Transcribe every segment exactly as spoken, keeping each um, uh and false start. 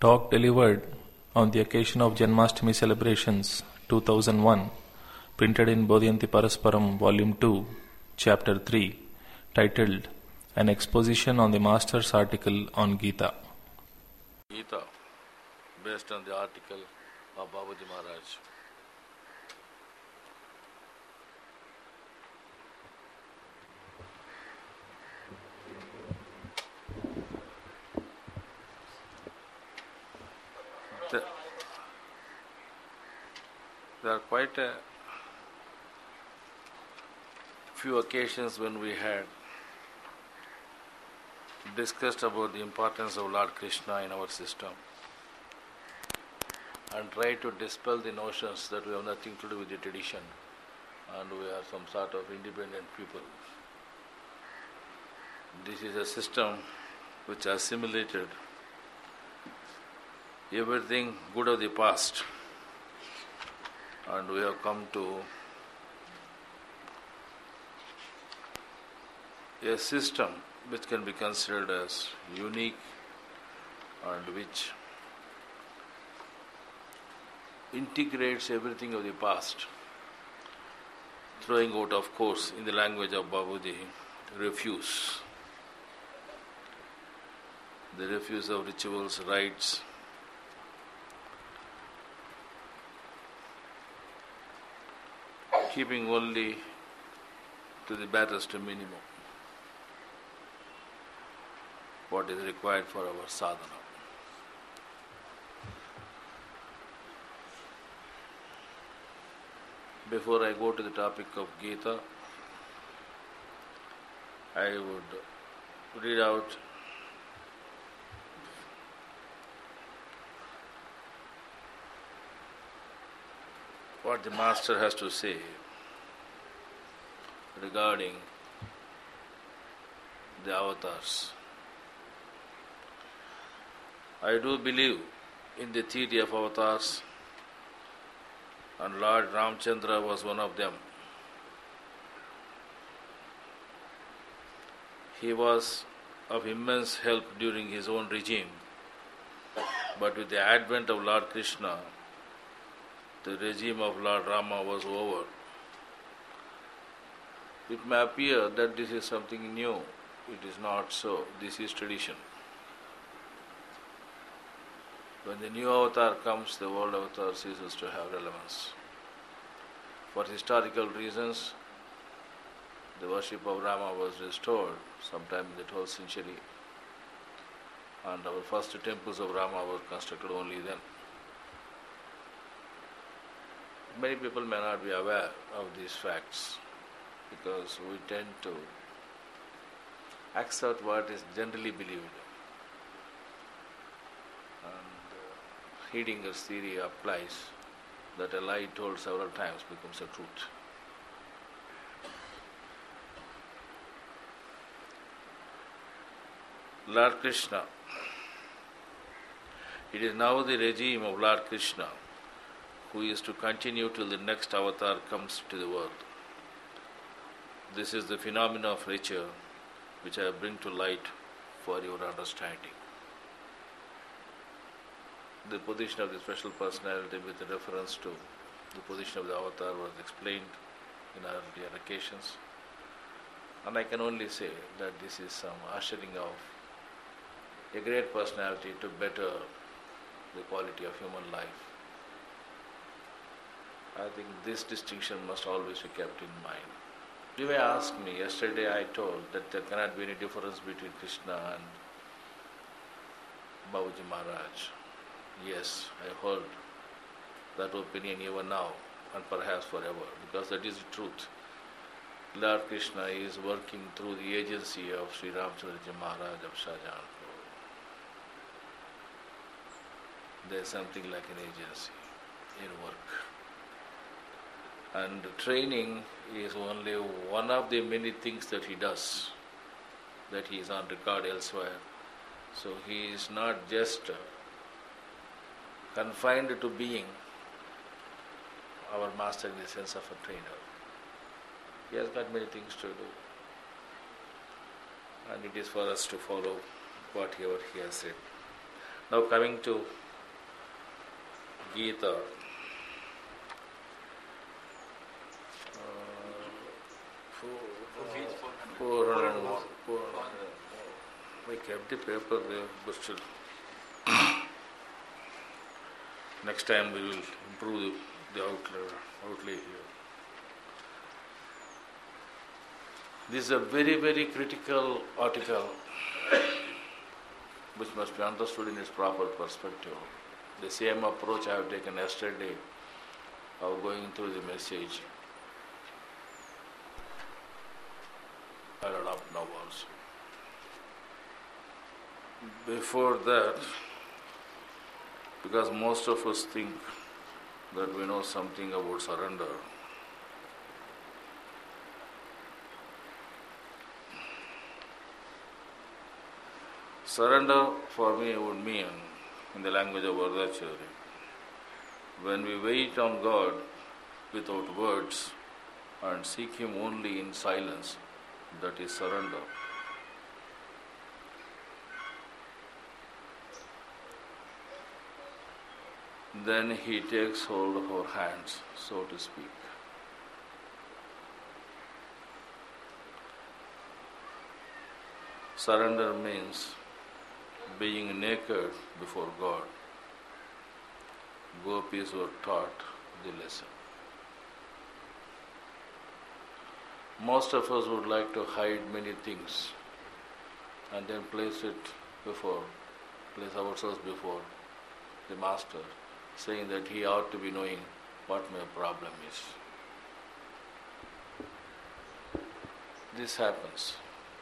Talk delivered on the occasion of Janmashtami celebrations two thousand one, printed in Bodhyanti Parasparam Volume two, Chapter three, titled An Exposition on the Master's Article on Gita. Gita, based on the article of Babaji Maharaj. The, there are quite a few occasions when we had discussed about the importance of Lord Krishna in our system and tried to dispel the notions that we have nothing to do with the tradition and we are some sort of independent people. This is a system which assimilated everything good of the past, and we have come to a system which can be considered as unique and which integrates everything of the past, throwing out, of course, in the language of Babaji, refuse. The refuse of rituals, rites, keeping only to the barest minimum what is required for our sadhana. Before I go to the topic of Gita, I would read out what the Master has to say regarding the avatars. I do believe in the theory of avatars, and Lord Ramchandra was one of them. He was of immense help during his own regime, but with the advent of Lord Krishna, the regime of Lord Rama was over. It may appear that this is something new. It is not so. This is tradition. When the new avatar comes, the old avatar ceases to have relevance. For historical reasons, the worship of Rama was restored sometime in the twelfth century, and our first temples of Rama were constructed only then. Many people may not be aware of these facts because we tend to accept what is generally believed. And uh, Heidegger's theory applies that a lie told several times becomes a truth. Lord Krishna. It is now the regime of Lord Krishna who is to continue till the next avatar comes to the world. This is the phenomena of nature which I bring to light for your understanding. The position of the special personality with reference to the position of the avatar was explained in earlier occasions, and I can only say that this is some ushering of a great personality to better the quality of human life. I think this distinction must always be kept in mind. You may ask me, yesterday I told that there cannot be any difference between Krishna and Babaji Maharaj. Yes, I hold that opinion even now and perhaps forever, because that is the truth. Lord Krishna is working through the agency of Sri Ramchandra Maharaj of Shahjahanpur. There is something like an agency in work. And training is only one of the many things that he does, that he is on record elsewhere. So he is not just confined to being our master in the sense of a trainer. He has got many things to do. And it is for us to follow whatever he has said. Now coming to Gita. Four hundred, four hundred. We kept the paper there, but still. Next time we will improve the outlay, outlay here. This is a very, very critical article which must be understood in its proper perspective. The same approach I have taken yesterday of going through the message, I will adopt now also. Before that, because most of us think that we know something about surrender, surrender for me would mean, in the language of Vardachari, when we wait on God without words and seek Him only in silence, that is surrender. Then He takes hold of our hands, so to speak. Surrender means being naked before God. Gopis were taught the lesson. Most of us would like to hide many things and then place it before, place ourselves before the Master, saying that he ought to be knowing what my problem is. This happens.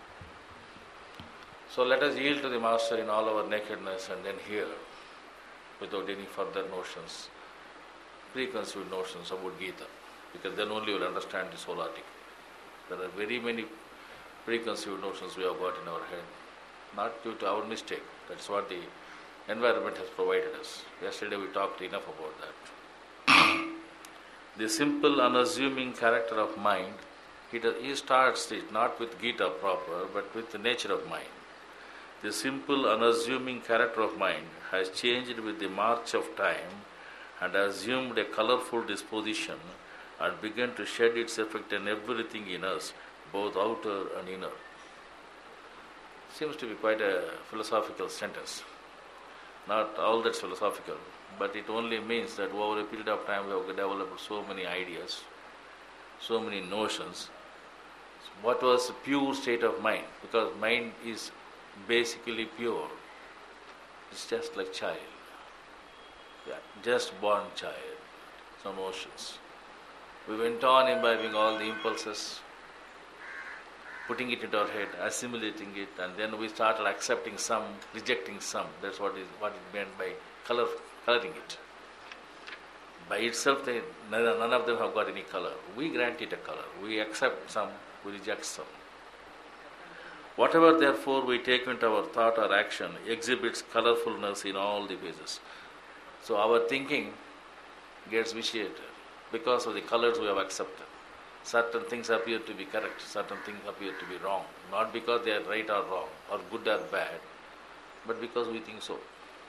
So let us yield to the Master in all our nakedness and then hear, without any further notions, preconceived notions about Gita, because then only you will understand this whole article. There are very many preconceived notions we have got in our head, not due to our mistake. That's what the environment has provided us. Yesterday we talked enough about that. The simple, unassuming character of mind, he, does, he starts it not with Gita proper, but with the nature of mind. The simple, unassuming character of mind has changed with the march of time and assumed a colorful disposition and begun to shed its effect on everything in us, both outer and inner. Seems to be quite a philosophical sentence. Not all that's philosophical, but it only means that over a period of time we have developed so many ideas, so many notions. What was a pure state of mind? Because mind is basically pure. It's just like child. Yeah, just born child. Some notions. We went on imbibing all the impulses, putting it into our head, assimilating it, and then we started accepting some, rejecting some. That's what is what it meant by color, coloring it. By itself, they, none, none of them have got any color. We grant it a color. We accept some, we reject some. Whatever, therefore, we take into our thought or action exhibits colorfulness in all the phases. So our thinking gets vitiated because of the colors we have accepted. Certain things appear to be correct, certain things appear to be wrong. Not because they are right or wrong, or good or bad, but because we think so.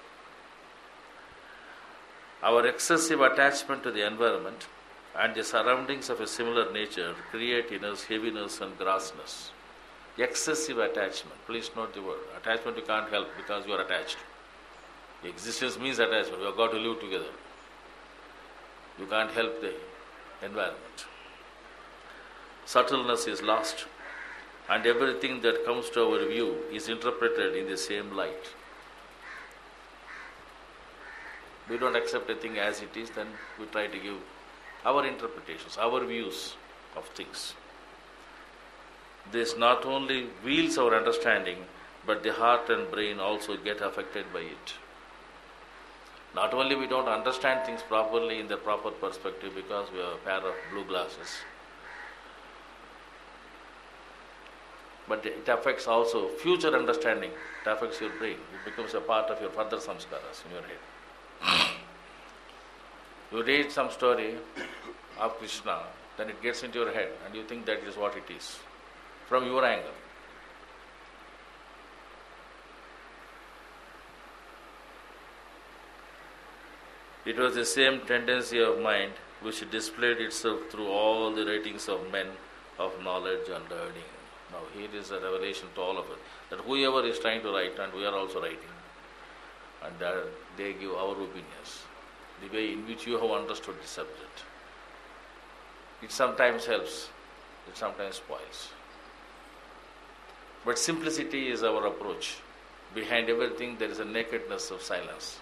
Our excessive attachment to the environment and the surroundings of a similar nature create in us heaviness and grossness. Excessive attachment. Please note the word. Attachment you can't help because you are attached. Existence means attachment. You have got to live together. You can't help the environment. Subtleness is lost, and everything that comes to our view is interpreted in the same light. We don't accept a thing as it is, then we try to give our interpretations, our views of things. This not only wields our understanding, but the heart and brain also get affected by it. Not only we don't understand things properly in the proper perspective because we have a pair of blue glasses, but it affects also future understanding. It affects your brain. It becomes a part of your further samskaras in your head. You read some story of Krishna, then it gets into your head and you think that is what it is, from your angle. It was the same tendency of mind which displayed itself through all the writings of men of knowledge and learning. Now here is a revelation to all of us, that whoever is trying to write, and we are also writing, and uh, they give our opinions, the way in which you have understood the subject. It sometimes helps, it sometimes spoils. But simplicity is our approach. Behind everything there is a nakedness of silence.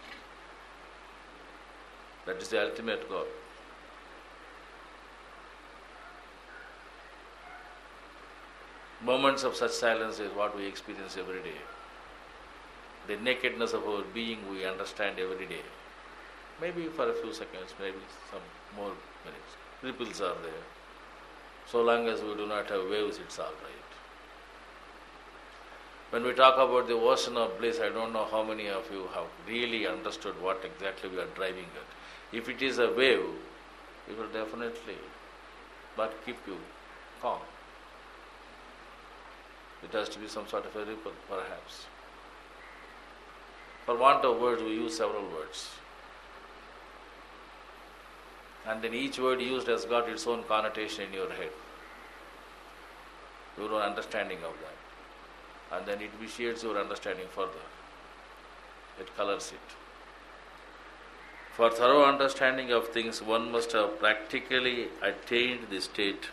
That is the ultimate goal. Moments of such silence is what we experience every day. The nakedness of our being we understand every day. Maybe for a few seconds, maybe some more minutes. Ripples are there. So long as we do not have waves, it's all right. When we talk about the ocean of bliss, I don't know how many of you have really understood what exactly we are driving at. If it is a wave, it will definitely but keep you calm. It has to be some sort of a ripple, perhaps. For want of words, we use several words. And then each word used has got its own connotation in your head. Your own understanding of that. And then it vitiates your understanding further. It colors it. For thorough understanding of things, one must have practically attained the state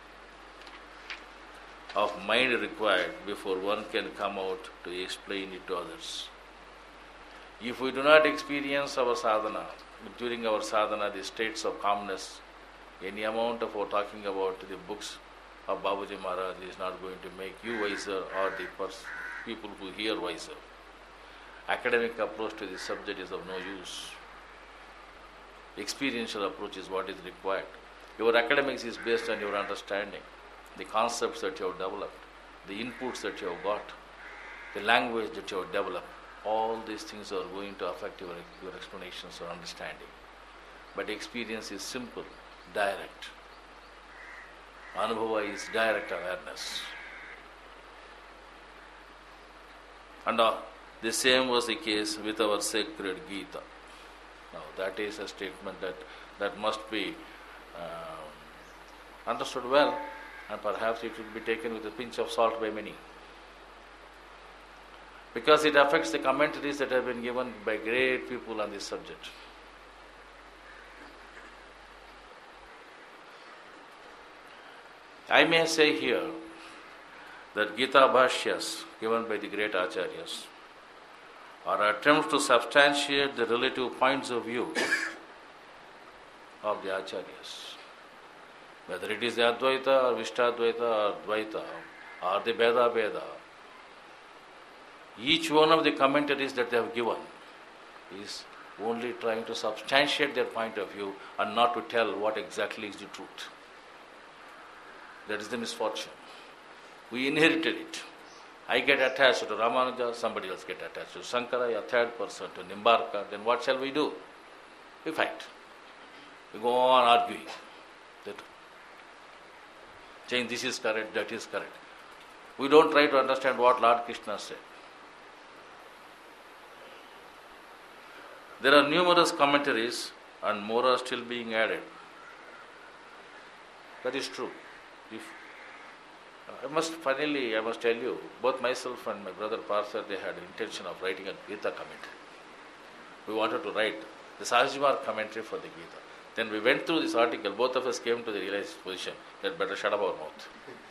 of mind required before one can come out to explain it to others. If we do not experience our sadhana, during our sadhana, the states of calmness, any amount of our talking about the books of Babaji Maharaj is not going to make you wiser or the pers- people who hear wiser. Academic approach to this subject is of no use. Experiential approach is what is required. Your academics is based on your understanding, the concepts that you have developed, the inputs that you have got, the language that you have developed. All these things are going to affect your, your explanations or understanding. But experience is simple, direct. Anubhava is direct awareness. And uh, the same was the case with our sacred Gita. Now that is a statement that, that must be um, understood well, and perhaps it will be taken with a pinch of salt by many. Because it affects the commentaries that have been given by great people on this subject. I may say here that Gita Bhashyas given by the great Acharyas are attempts to substantiate the relative points of view of the Acharyas. Whether it is the Advaita or Vishtadvaita or Dvaita or the Veda Veda, each one of the commentaries that they have given is only trying to substantiate their point of view and not to tell what exactly is the truth. That is the misfortune. We inherited it. I get attached to Ramanuja, somebody else get attached to Shankara, a third person to Nimbarka. Then what shall we do? We fight. We go on arguing. That, saying this is correct, that is correct. We don't try to understand what Lord Krishna said. There are numerous commentaries and more are still being added. That is true. If I must finally, I must tell you, both myself and my brother Parsar, they had intention of writing a Gita commentary. We wanted to write the Sahajimar commentary for the Gita. Then we went through this article, both of us came to the realized position that better shut up our mouth.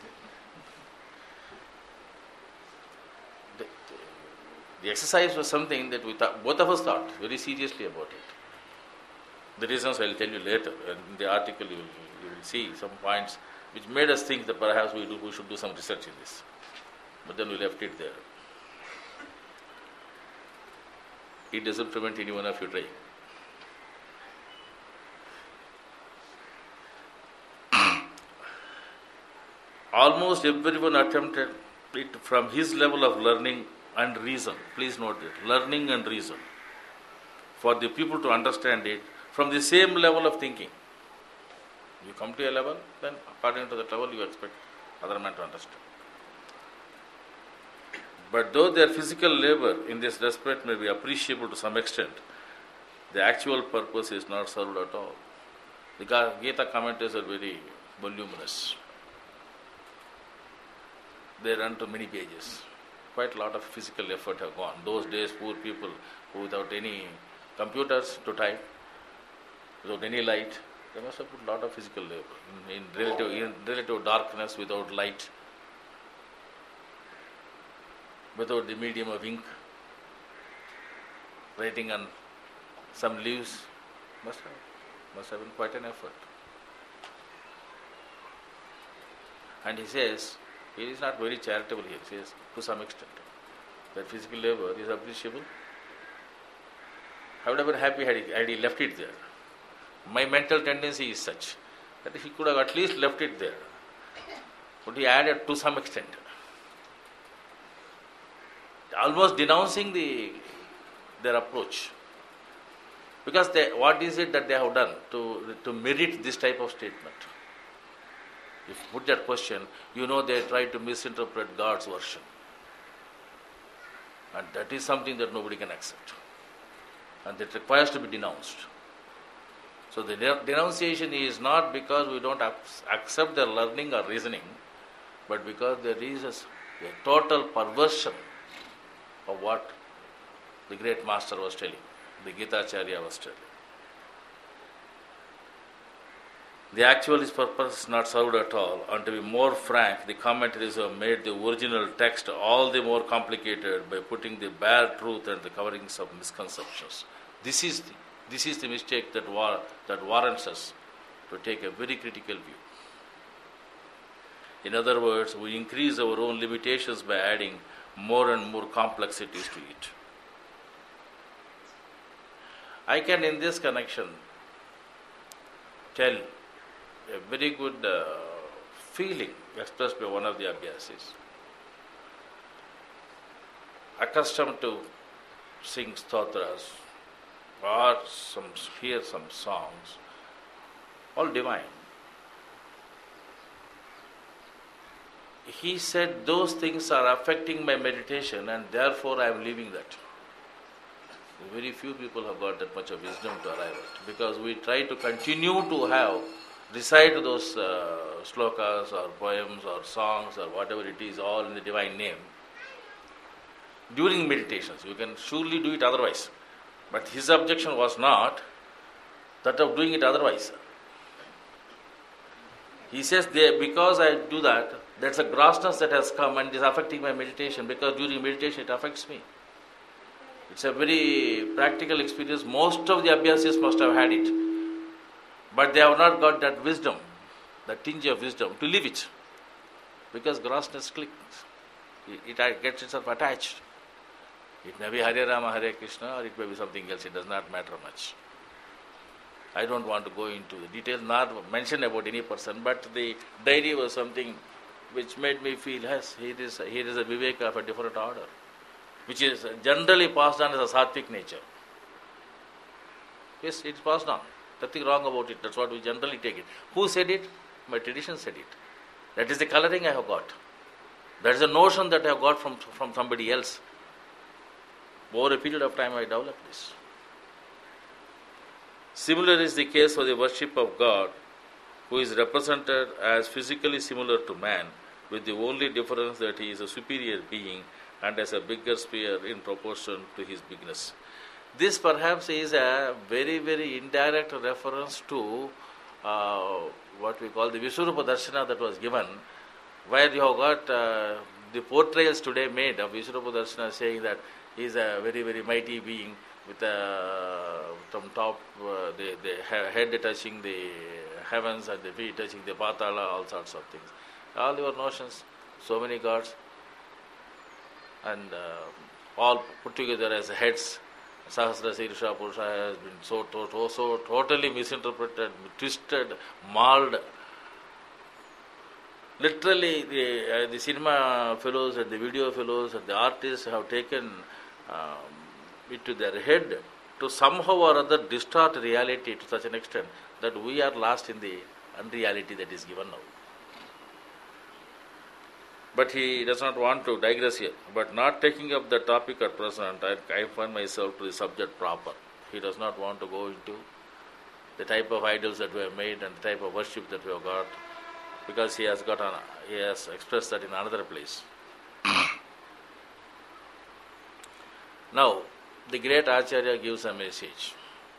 The, the exercise was something that we thought, both of us thought very seriously about it. The reasons I will tell you later. In the article you will, you will see some points which made us think that perhaps we, do, we should do some research in this. But then we left it there. It doesn't prevent anyone of you trying. Almost everyone attempted it from his level of learning and reason. Please note it, learning and reason. For the people to understand it from the same level of thinking. You come to a level, then according to that level you expect other man to understand. But though their physical labor in this respect may be appreciable to some extent, the actual purpose is not served at all. The Gita commentaries are very voluminous. They run to many pages. Quite a lot of physical effort have gone. Those days, poor people who without any computers to type, without any light, they must have put a lot of physical labor in, in, relative, in relative darkness, without light, without the medium of ink, writing on some leaves. Must have, must have been quite an effort. And he says, he is not very charitable here. He says, to some extent, that physical labor is appreciable. I would have been happy had he, had he left it there. My mental tendency is such that he could have at least left it there. But he added to some extent. Almost denouncing the their approach. Because they, what is it that they have done to, to merit this type of statement? If you put that question, you know they try to misinterpret God's version. And that is something that nobody can accept. And that requires to be denounced. So the denunciation is not because we don't accept their learning or reasoning, but because there is a, a total perversion of what the great master was telling, the Gita Acharya was telling. The actual purpose is not served at all. And to be more frank, the commentaries have made the original text all the more complicated by putting the bare truth and the coverings of misconceptions. This is the, this is the mistake that war, that warrants us to take a very critical view. In other words, we increase our own limitations by adding more and more complexities to it. I can, in this connection, tell a very good uh, feeling expressed by one of the Abhyasis. Accustomed to sing stotras or some, hear some songs, all divine. He said, those things are affecting my meditation and therefore I am leaving that. Very few people have got that much of wisdom to arrive at, because we try to continue to have, recite those uh, slokas or poems or songs or whatever it is, all in the divine name, during meditations. You can surely do it otherwise. But his objection was not that of doing it otherwise. He says, they, because I do that, that's a grossness that has come and is affecting my meditation, because during meditation it affects me. It's a very practical experience. Most of the Abhyasis must have had it. But they have not got that wisdom, that tinge of wisdom, to live it. Because grossness clicks. It, it gets itself attached. It may be Hare Rama, Hare Krishna, or it may be something else. It does not matter much. I don't want to go into the details, nor mention about any person, but the diary was something which made me feel, yes, here is, here is a Viveka of a different order, which is generally passed on as a sattvic nature. Yes, it's passed on. Nothing wrong about it. That's what we generally take it. Who said it? My tradition said it. That is the coloring I have got. That is a notion that I have got from, from somebody else. Over a period of time I developed this. Similar is the case for the worship of God, who is represented as physically similar to man, with the only difference that he is a superior being and has a bigger sphere in proportion to his bigness. This perhaps is a very, very indirect reference to uh, what we call the Vishwarupa Darshana that was given, where you have got uh, the portrayals today made of Vishwarupa Darshana saying that he is a very, very mighty being with a, from top, uh, the, the head touching the heavens and the feet touching the Patala, all sorts of things. All your notions, so many gods, and uh, all put together as heads. Sahasra Sirsha Purusha has been so, to, so totally misinterpreted, twisted, mauled. Literally, the, uh, the cinema fellows and the video fellows and the artists have taken um, it to their head to somehow or other distort reality to such an extent that we are lost in the unreality that is given now. But he does not want to digress here. But not taking up the topic at present, I, I find myself to the subject proper. He does not want to go into the type of idols that we have made and the type of worship that we have got, because he has got an, he has expressed that in another place. Now, the great Acharya gives a message.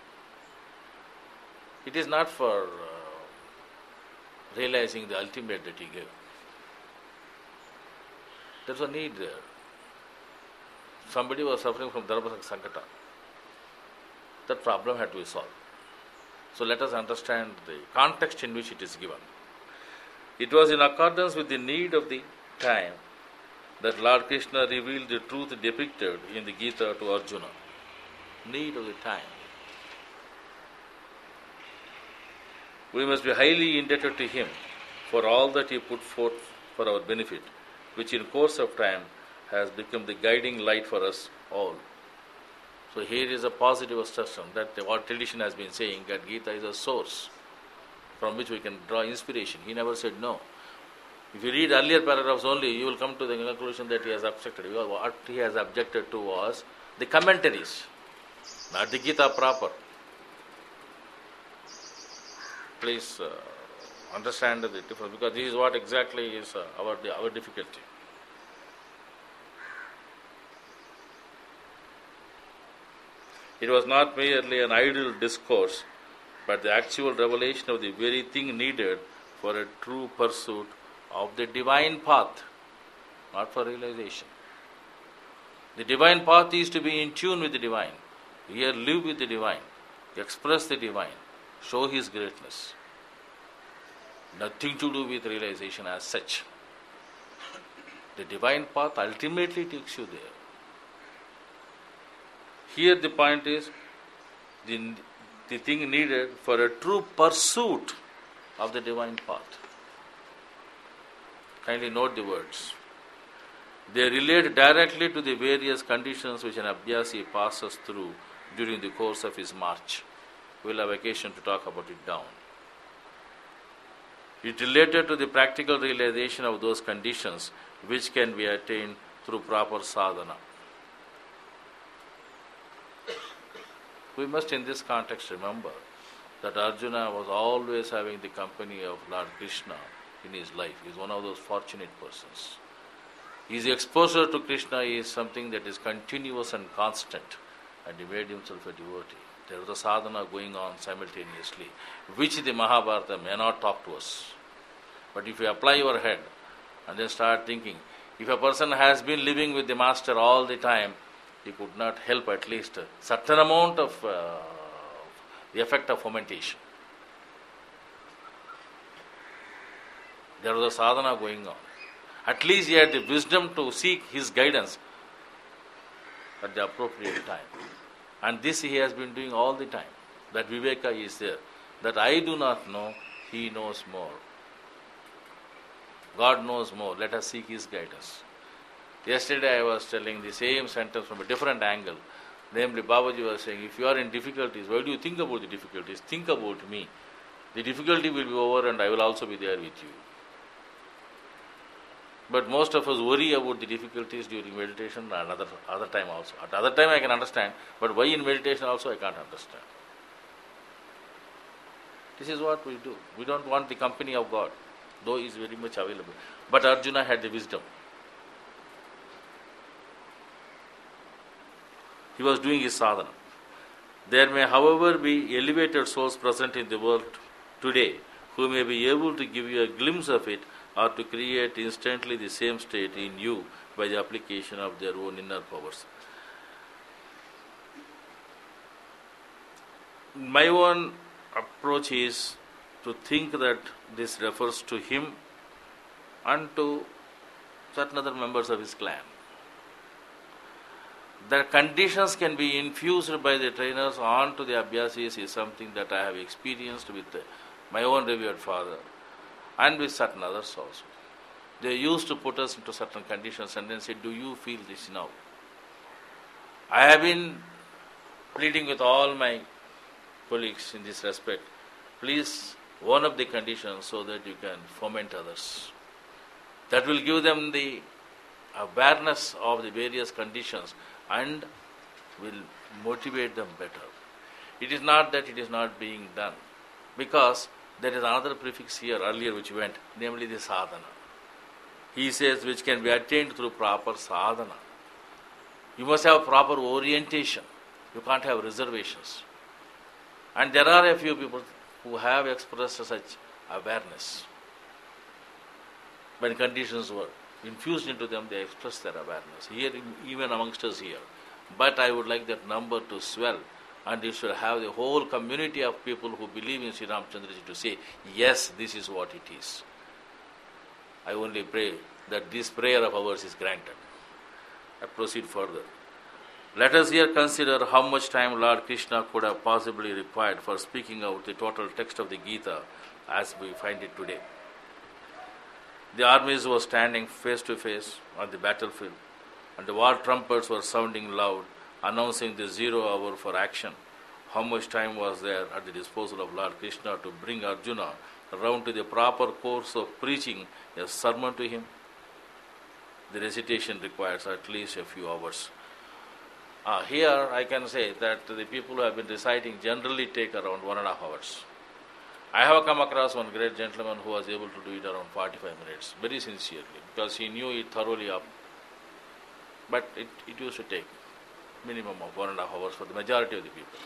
It is not for uh, realizing the ultimate that he gave. There was a need there. Somebody was suffering from Dharma Sankata. That problem had to be solved. So let us understand the context in which it is given. It was in accordance with the need of the time that Lord Krishna revealed the truth depicted in the Gita to Arjuna. Need of the time. We must be highly indebted to him for all that he put forth for our benefit, which in course of time has become the guiding light for us all. So here is a positive assertion that what tradition has been saying, that Gita is a source from which we can draw inspiration. He never said no. If you read earlier paragraphs only, you will come to the conclusion that he has objected. What he has objected to was the commentaries, not the Gita proper. Please uh, understand the difference, because this is what exactly is uh, our, our difficulty. It was not merely an idle discourse, but the actual revelation of the very thing needed for a true pursuit of the divine path, not for realization. The divine path is to be in tune with the divine. Here, live with the divine, express the divine, show his greatness. Nothing to do with realization as such. The divine path ultimately takes you there. Here the point is the, the thing needed for a true pursuit of the divine path. Kindly note the words. They relate directly to the various conditions which an Abhyasi passes through during the course of his march. We will have occasion to talk about it down. It related to the practical realization of those conditions which can be attained through proper sadhana. We must in this context remember that Arjuna was always having the company of Lord Krishna in his life. He is one of those fortunate persons. His exposure to Krishna is something that is continuous and constant, and he made himself a devotee. There was a sadhana going on simultaneously, which the Mahabharata may not talk to us. But if you apply your head and then start thinking, if a person has been living with the master all the time, he could not help at least a certain amount of uh, the effect of fermentation. There was a sadhana going on. At least he had the wisdom to seek his guidance at the appropriate time. And this he has been doing all the time. That Viveka is there. That I do not know, he knows more. God knows more. Let us seek his guidance. Yesterday I was telling the same sentence from a different angle. Namely, Babaji was saying, if you are in difficulties, why do you think about the difficulties? Think about me. The difficulty will be over and I will also be there with you. But most of us worry about the difficulties during meditation and other, other time also. At other time I can understand, but why in meditation also I can't understand. This is what we do. We don't want the company of God, though he is very much available. But Arjuna had the wisdom. He was doing his sadhana. There may, however, be elevated souls present in the world today who may be able to give you a glimpse of it or to create instantly the same state in you by the application of their own inner powers. My own approach is to think that this refers to him and to certain other members of his clan. The conditions can be infused by the trainers onto the Abhyasis is something that I have experienced with my own revered father and with certain others also. They used to put us into certain conditions and then say, do you feel this now? I have been pleading with all my colleagues in this respect. Please warn up the conditions so that you can foment others. That will give them the awareness of the various conditions and will motivate them better. It is not that it is not being done, because there is another prefix here earlier which went, namely the sadhana. He says which can be attained through proper sadhana. You must have proper orientation. You can't have reservations. And there are a few people who have expressed such awareness. When conditions were infused into them, they expressed their awareness. Here, even amongst us here. But I would like that number to swell, and you should have the whole community of people who believe in Sri Ramchandraji to say, yes, this is what it is. I only pray that this prayer of ours is granted. I proceed further. Let us here consider how much time Lord Krishna could have possibly required for speaking out the total text of the Gita as we find it today. The armies were standing face to face on the battlefield, and the war trumpets were sounding loud, announcing the zero hour for action. How much time was there at the disposal of Lord Krishna to bring Arjuna around to the proper course of preaching a sermon to him? The recitation requires at least a few hours. Uh, here I can say that the people who have been reciting generally take around one and a half hours. I have come across one great gentleman who was able to do it around forty-five minutes, very sincerely, because he knew it thoroughly up. But it, it used to take minimum of one and a half hours for the majority of the people.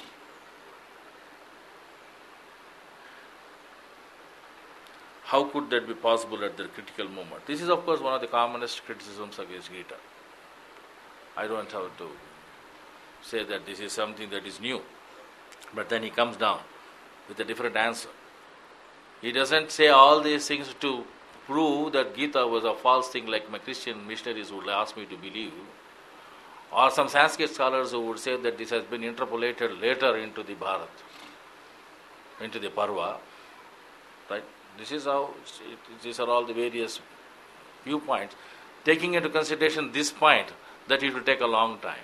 How could that be possible at the critical moment? This is, of course, one of the commonest criticisms against Gita. I don't have to say that this is something that is new. But then he comes down with a different answer. He doesn't say all these things to prove that Gita was a false thing like my Christian missionaries would ask me to believe, or some Sanskrit scholars who would say that this has been interpolated later into the Bharat, into the Parva. Right? This is how, it, these are all the various viewpoints. Taking into consideration this point, that it will take a long time.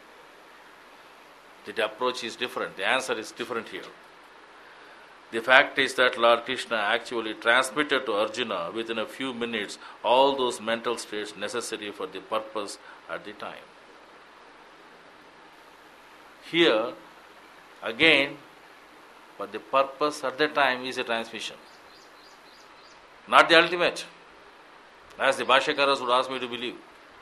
The approach is different. The answer is different here. The fact is that Lord Krishna actually transmitted to Arjuna within a few minutes all those mental states necessary for the purpose at the time. Here, again, but the purpose at the time is a transmission, not the ultimate, as the Bhashyakaras would ask me to believe.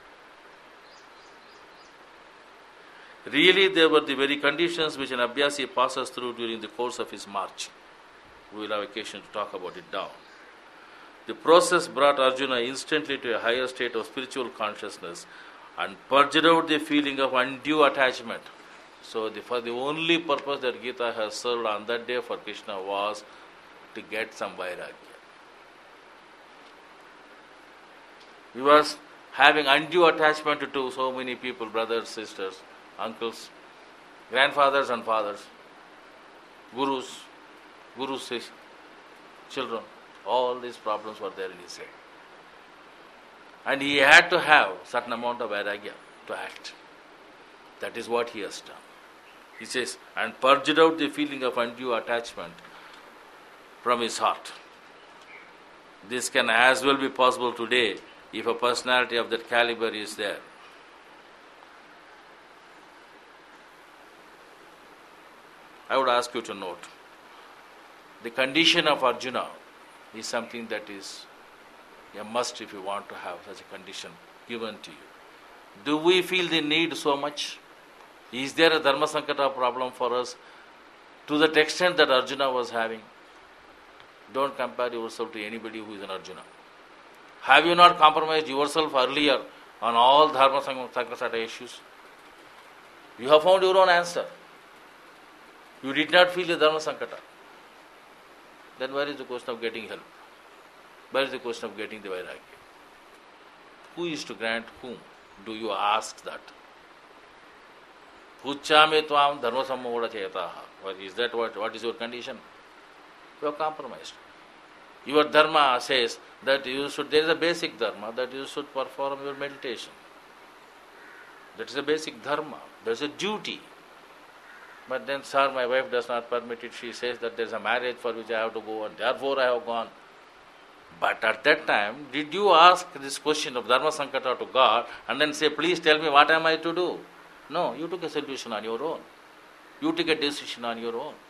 Really, they were the very conditions which an Abhyasi passes through during the course of his march. We will have occasion to talk about it down. The process brought Arjuna instantly to a higher state of spiritual consciousness and purged out the feeling of undue attachment. So the, for the only purpose that Gita has served on that day for Krishna was to get some vairagya. He was having undue attachment to so many people, brothers, sisters, uncles, grandfathers and fathers, gurus, gurus, his children. All these problems were there in his head. And he had to have certain amount of vairagya to act. That is what he has done. He says, and purged out the feeling of undue attachment from his heart. This can as well be possible today if a personality of that caliber is there. I would ask you to note, the condition of Arjuna is something that is a must if you want to have such a condition given to you. Do we feel the need so much? Is there a Dharma Sankata problem for us to that extent that Arjuna was having? Don't compare yourself to anybody who is an Arjuna. Have you not compromised yourself earlier on all Dharma Sankata issues? You have found your own answer. You did not feel the Dharma Sankata. Then where is the question of getting help? Where is the question of getting the vairagya? Who is to grant whom? Do you ask that? Puchame tvam dharma sammoda chayataha. Is that what, what is your condition? You are compromised. Your dharma says that you should, there is a basic dharma that you should perform your meditation. That is a basic dharma. There is a duty. But then, sir, my wife does not permit it. She says that there is a marriage for which I have to go and therefore I have gone. But at that time, did you ask this question of Dharma Sankata to God and then say, please tell me what am I to do? No, you took a solution on your own. You take a decision on your own.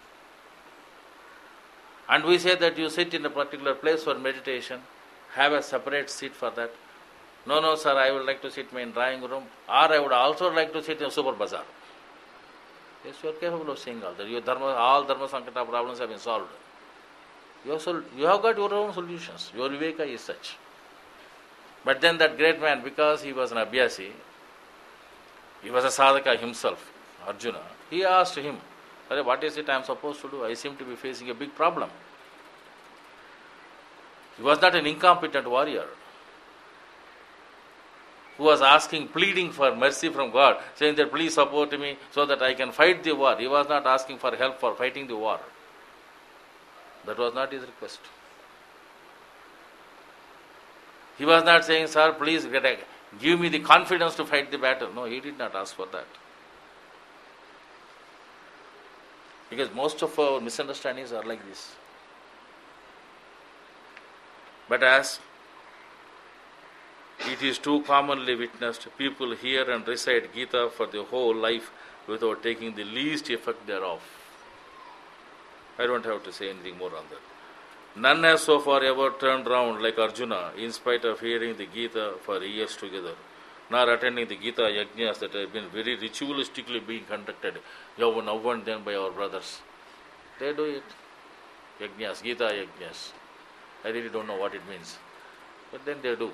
And we say that you sit in a particular place for meditation, have a separate seat for that. No, no, sir, I would like to sit in my drawing room, or I would also like to sit in a super bazaar. Yes, you are capable of saying all that. Your dharma, all dharma sankata problems have been solved. You have, sol- you have got your own solutions. Your viveka is such. But then that great man, because he was an abhyasi, he was a sadhaka himself, Arjuna, he asked him, what is it I am supposed to do? I seem to be facing a big problem. He was not an incompetent warrior who was asking, pleading for mercy from God, saying that please support me so that I can fight the war. He was not asking for help for fighting the war. That was not his request. He was not saying, sir, please give me the confidence to fight the battle. No, he did not ask for that. Because most of our misunderstandings are like this. But as it is too commonly witnessed, people hear and recite Gita for their whole life without taking the least effect thereof. I don't have to say anything more on that. None has so far ever turned round like Arjuna in spite of hearing the Gita for years together, nor attending the Gita yajnas that have been very ritualistically being conducted now and then by our brothers. They do it. Yajnas, Gita yajnas. I really don't know what it means. But then they do.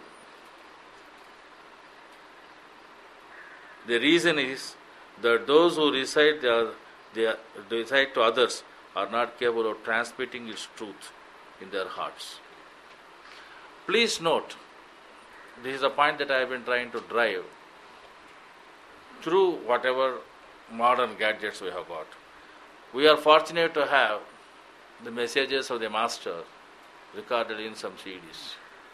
The reason is that those who recite, the, they recite to others are not capable of transmitting its truth in their hearts. Please note, this is a point that I have been trying to drive through whatever modern gadgets we have got. We are fortunate to have the messages of the Master recorded in some C Ds.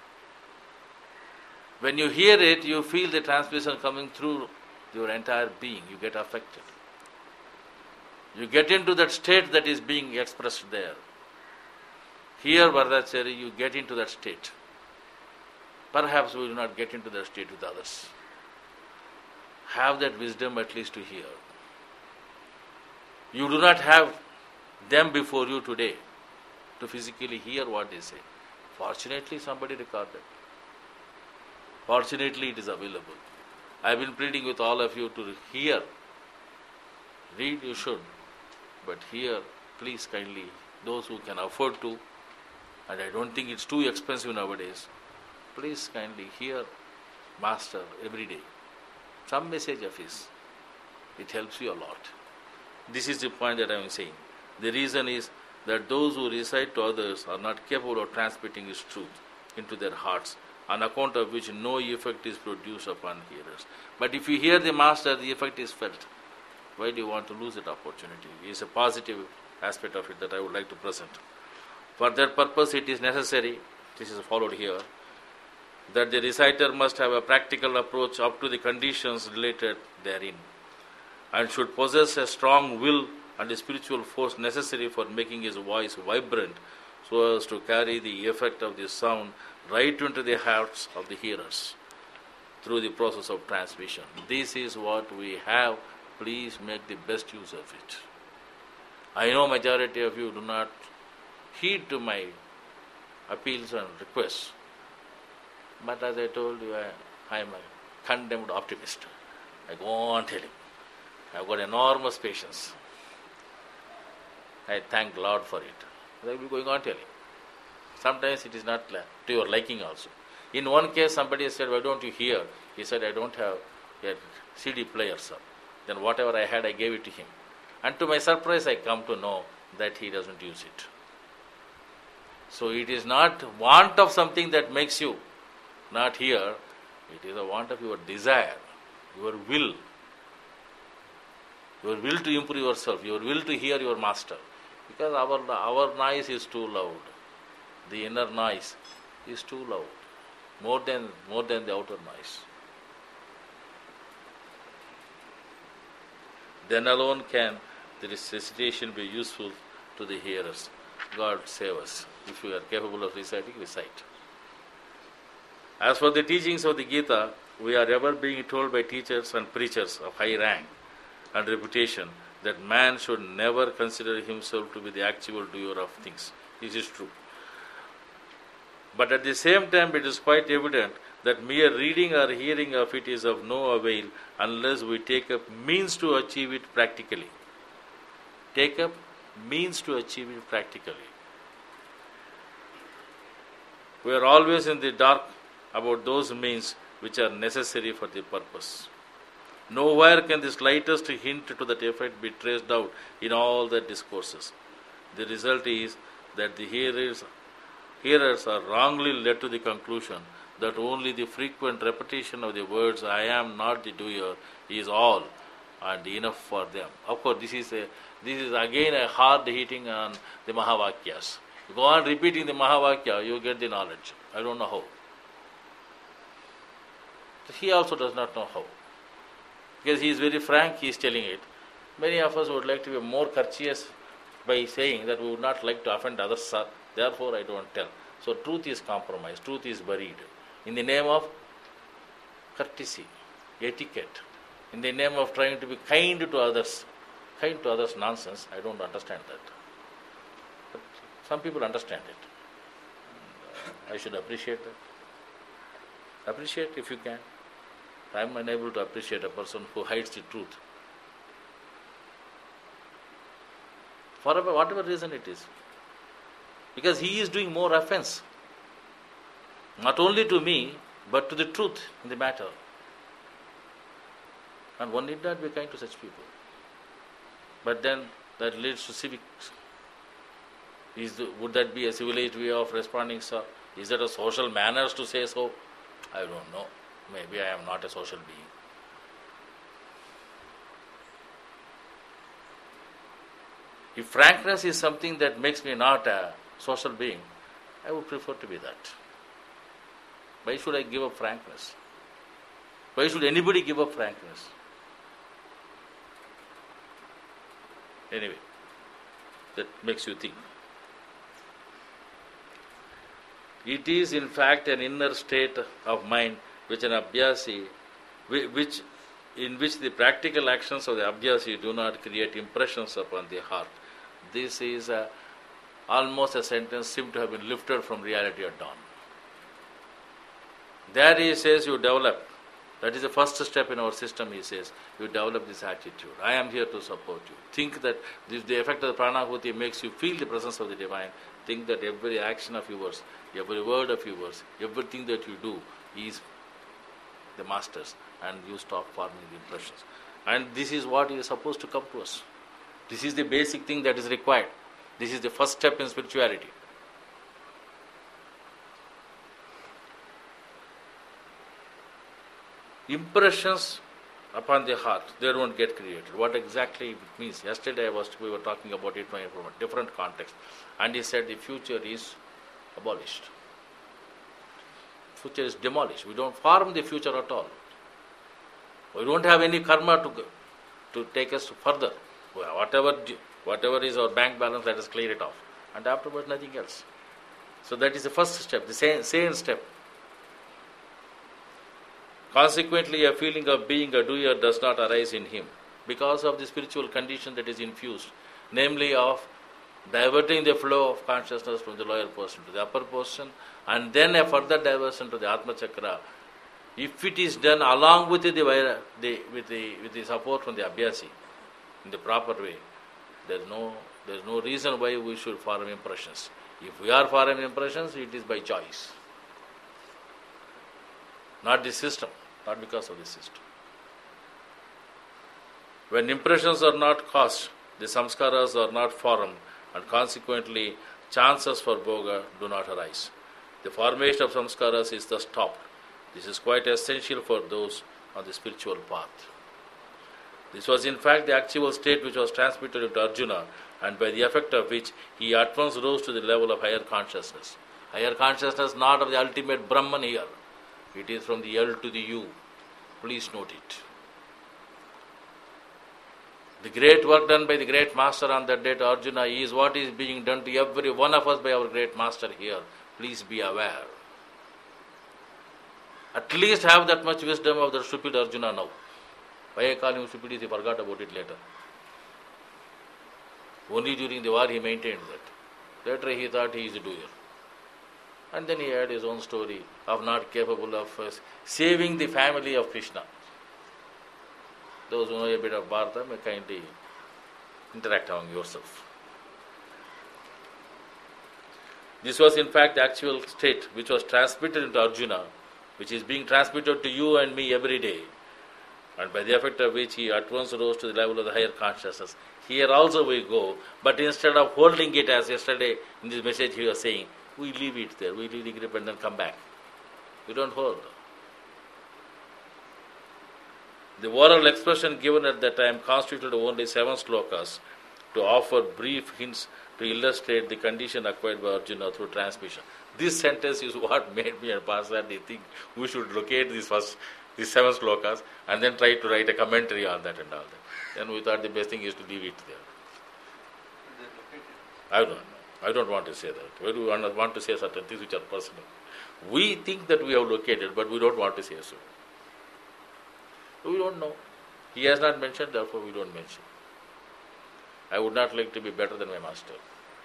When you hear it, you feel the transmission coming through your entire being. You get affected. You get into that state that is being expressed there. Here, Varadachari, you get into that state. Perhaps we do not get into that state with others. Have that wisdom at least to hear. You do not have them before you today to physically hear what they say. Fortunately, somebody recorded. Fortunately, it is available. I have been pleading with all of you to hear. Read, you should. But hear, please kindly, those who can afford to, and I don't think it's too expensive nowadays, please kindly hear Master every day. Some message of his. It helps you a lot. This is the point that I am saying. The reason is that those who recite to others are not capable of transmitting his truth into their hearts, on account of which no effect is produced upon hearers. But if you hear the Master, the effect is felt. Why do you want to lose that opportunity? It is a positive aspect of it that I would like to present. For that purpose, it is necessary, this is followed here, that the reciter must have a practical approach up to the conditions related therein, and should possess a strong will and a spiritual force necessary for making his voice vibrant, so as to carry the effect of the sound right into the hearts of the hearers through the process of transmission. This is what we have. Please make the best use of it. I know majority of you do not heed to my appeals and requests, but as I told you, I, I am a condemned optimist. I go on telling. I have got enormous patience. I thank Lord for it. I will be going on telling. Sometimes it is not to your liking also. In one case, somebody said, why don't you hear? He said, I don't have a C D player, sir. Then whatever I had, I gave it to him. And to my surprise, I come to know that he doesn't use it. So it is not want of something that makes you not hear. It is a want of your desire, your will. Your will to improve yourself, your will to hear your Master. Because our, our noise is too loud. The inner noise is too loud. More than, more than the outer noise. Then alone can the recitation be useful to the hearers. God save us. If you are capable of reciting, recite. As for the teachings of the Gita, we are ever being told by teachers and preachers of high rank and reputation that man should never consider himself to be the actual doer of things. This is true. But at the same time, it is quite evident that mere reading or hearing of it is of no avail unless we take up means to achieve it practically. Take up means to achieve it practically. We are always in the dark about those means which are necessary for the purpose. Nowhere can the slightest hint to that effect be traced out in all the discourses. The result is that the hearers, hearers are wrongly led to the conclusion that only the frequent repetition of the words "I am not the doer" is all and enough for them. Of course, this is a, this is again a hard hitting on the Mahavakyas. You go on repeating the Mahavakya, you get the knowledge. I don't know how. He also does not know how. Because he is very frank, he is telling it. Many of us would like to be more courteous by saying that we would not like to offend others, sir. Therefore, I don't tell. So, truth is compromised, truth is buried. In the name of courtesy, etiquette, in the name of trying to be kind to others. Kind to others, nonsense. I don't understand that. But some people understand it. I should appreciate that. Appreciate if you can. I am unable to appreciate a person who hides the truth. For whatever reason it is. Because he is doing more offense. Not only to me, but to the truth in the matter. And one need not be kind to such people. But then that leads to civics. Is the, would that be a civilized way of responding, sir? Is that a social manners to say so? I don't know. Maybe I am not a social being. If frankness is something that makes me not a social being, I would prefer to be that. Why should I give up frankness? Why should anybody give up frankness? Anyway, that makes you think. It is in fact an inner state of mind which an abhyasi, which, in which the practical actions of the abhyasi do not create impressions upon the heart. This is a, almost a sentence seemed to have been lifted from reality at dawn. There he says you develop, that is the first step in our system, he says, you develop this attitude. I am here to support you. Think that this, the effect of the pranahuti makes you feel the presence of the divine. Think that every action of yours, every word of yours, everything that you do is the master's, and you stop forming the impressions. And this is what is supposed to come to us. This is the basic thing that is required. This is the first step in spirituality. Impressions upon the heart, they don't get created. What exactly it means? Yesterday I was, we were talking about it from a different context. And he said the future is abolished. Future is demolished. We don't form the future at all. We don't have any karma to go, to take us further. Whatever whatever is our bank balance, let us clear it off. And afterwards, nothing else. So that is the first step, the same, same step. Consequently, a feeling of being a doer does not arise in him because of the spiritual condition that is infused, namely of diverting the flow of consciousness from the lower person to the upper person, and then a further diversion to the Atma Chakra. If it is done along with the, the, with the, with the support from the Abhyasi, in the proper way, there is no, there is no reason why we should form impressions. If we are forming impressions, it is by choice. Not the system, not because of the system. When impressions are not caused, the samskaras are not formed, and consequently, chances for bhoga do not arise. The formation of samskaras is thus stopped. This is quite essential for those on the spiritual path. This was in fact the actual state which was transmitted to Arjuna, and by the effect of which he at once rose to the level of higher consciousness. Higher consciousness not of the ultimate Brahman here. It is from the L to the U. Please note it. The great work done by the great master on that day to Arjuna is what is being done to every one of us by our great master here. Please be aware. At least have that much wisdom of the stupid Arjuna now. Why I call him stupid is he forgot about it later. Only during the war he maintained that. Later he thought he is a doer. And then he had his own story of not capable of uh, saving the family of Krishna. Those who know a bit of Bharata may kindly interact among yourself. This was in fact the actual state which was transmitted into Arjuna, which is being transmitted to you and me every day, and by the effect of which he at once rose to the level of the higher consciousness. Here also we go, but instead of holding it as yesterday in this message he was saying, we leave it there, we leave the grip and then come back. We don't hold. The oral expression given at that time constituted only seven slokas to offer brief hints to illustrate the condition acquired by Arjuna through transmission. This sentence is what made me and Parsadhi think we should locate these first, these seven slokas and then try to write a commentary on that and all that. Then we thought the best thing is to leave it there. I don't know. I don't want to say that. We do want to say certain things which are personal. We think that we have located, but we don't want to say so. We don't know. He has not mentioned, therefore we don't mention. I would not like to be better than my master.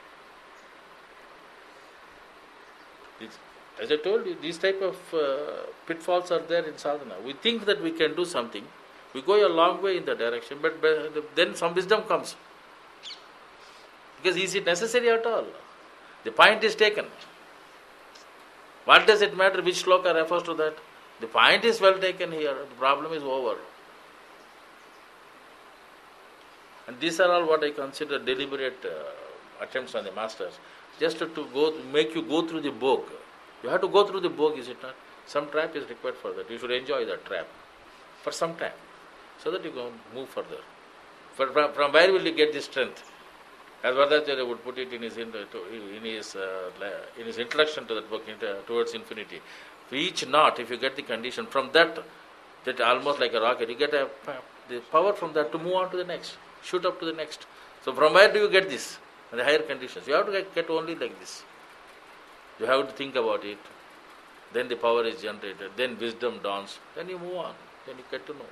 It's, as I told you, these type of uh, pitfalls are there in sadhana. We think that we can do something. We go a long way in that direction, but then some wisdom comes. Because is it necessary at all? The point is taken. What does it matter which shloka refers to that? The point is well taken here. The problem is over. And these are all what I consider deliberate uh, attempts on the masters, just to, to go make you go through the bog. You have to go through the bog, is it not? Some trap is required for that. You should enjoy that trap for some time, so that you can move further. From, from where will you get the strength? As Vardhacharya would put it in his in his uh, in his introduction to that book, Towards Infinity. For each knot, if you get the condition from that, that almost like a rocket, you get a, the power from that to move on to the next, shoot up to the next. So from where do you get this? The higher conditions. You have to get, get only like this. You have to think about it. Then the power is generated. Then wisdom dawns. Then you move on. Then you get to know.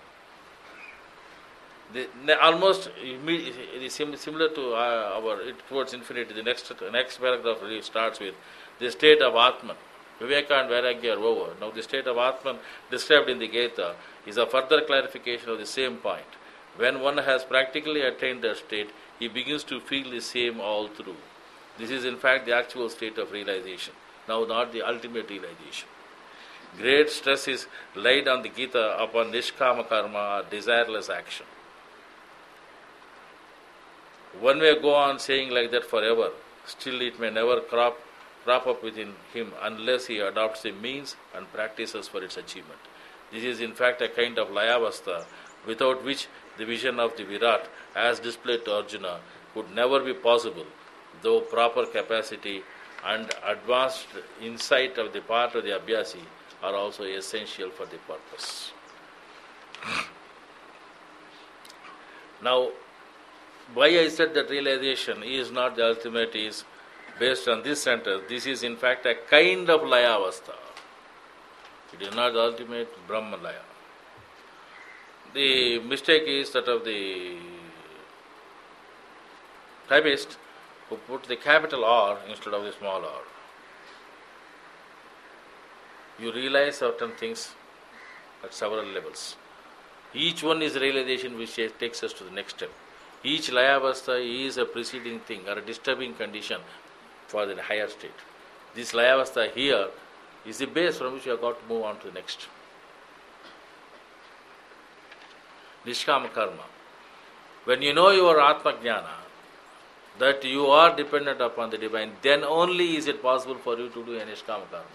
The, almost similar to uh, our it, Towards Infinity, the next next paragraph really starts with the state of Atman. Viveka and Vairagya are over. Now the state of Atman described in the Gita is a further clarification of the same point. When one has practically attained that state, he begins to feel the same all through. This is in fact the actual state of realization. Now not the ultimate realization. Great stress is laid on the Gita upon nishkama karma, or desireless action. One may go on saying like that forever, still it may never crop, crop up within him unless he adopts the means and practices for its achievement. This is in fact a kind of layavastha, without which the vision of the Virat, as displayed to Arjuna, could never be possible, though proper capacity and advanced insight of the part of the Abhyasi are also essential for the purpose. Now, why I said that realization is not the ultimate is based on this sentence. This is in fact a kind of layavastha. It is not the ultimate Brahma laya. The mistake is that of the typist who put the capital R instead of the small r. You realize certain things at several levels. Each one is realization which takes us to the next step. Each layavastha is a preceding thing or a disturbing condition for the higher state. This layavastha here is the base from which you have got to move on to the next. Nishkama karma. When you know your Atma Jnana, that you are dependent upon the divine, then only is it possible for you to do a Nishkama karma.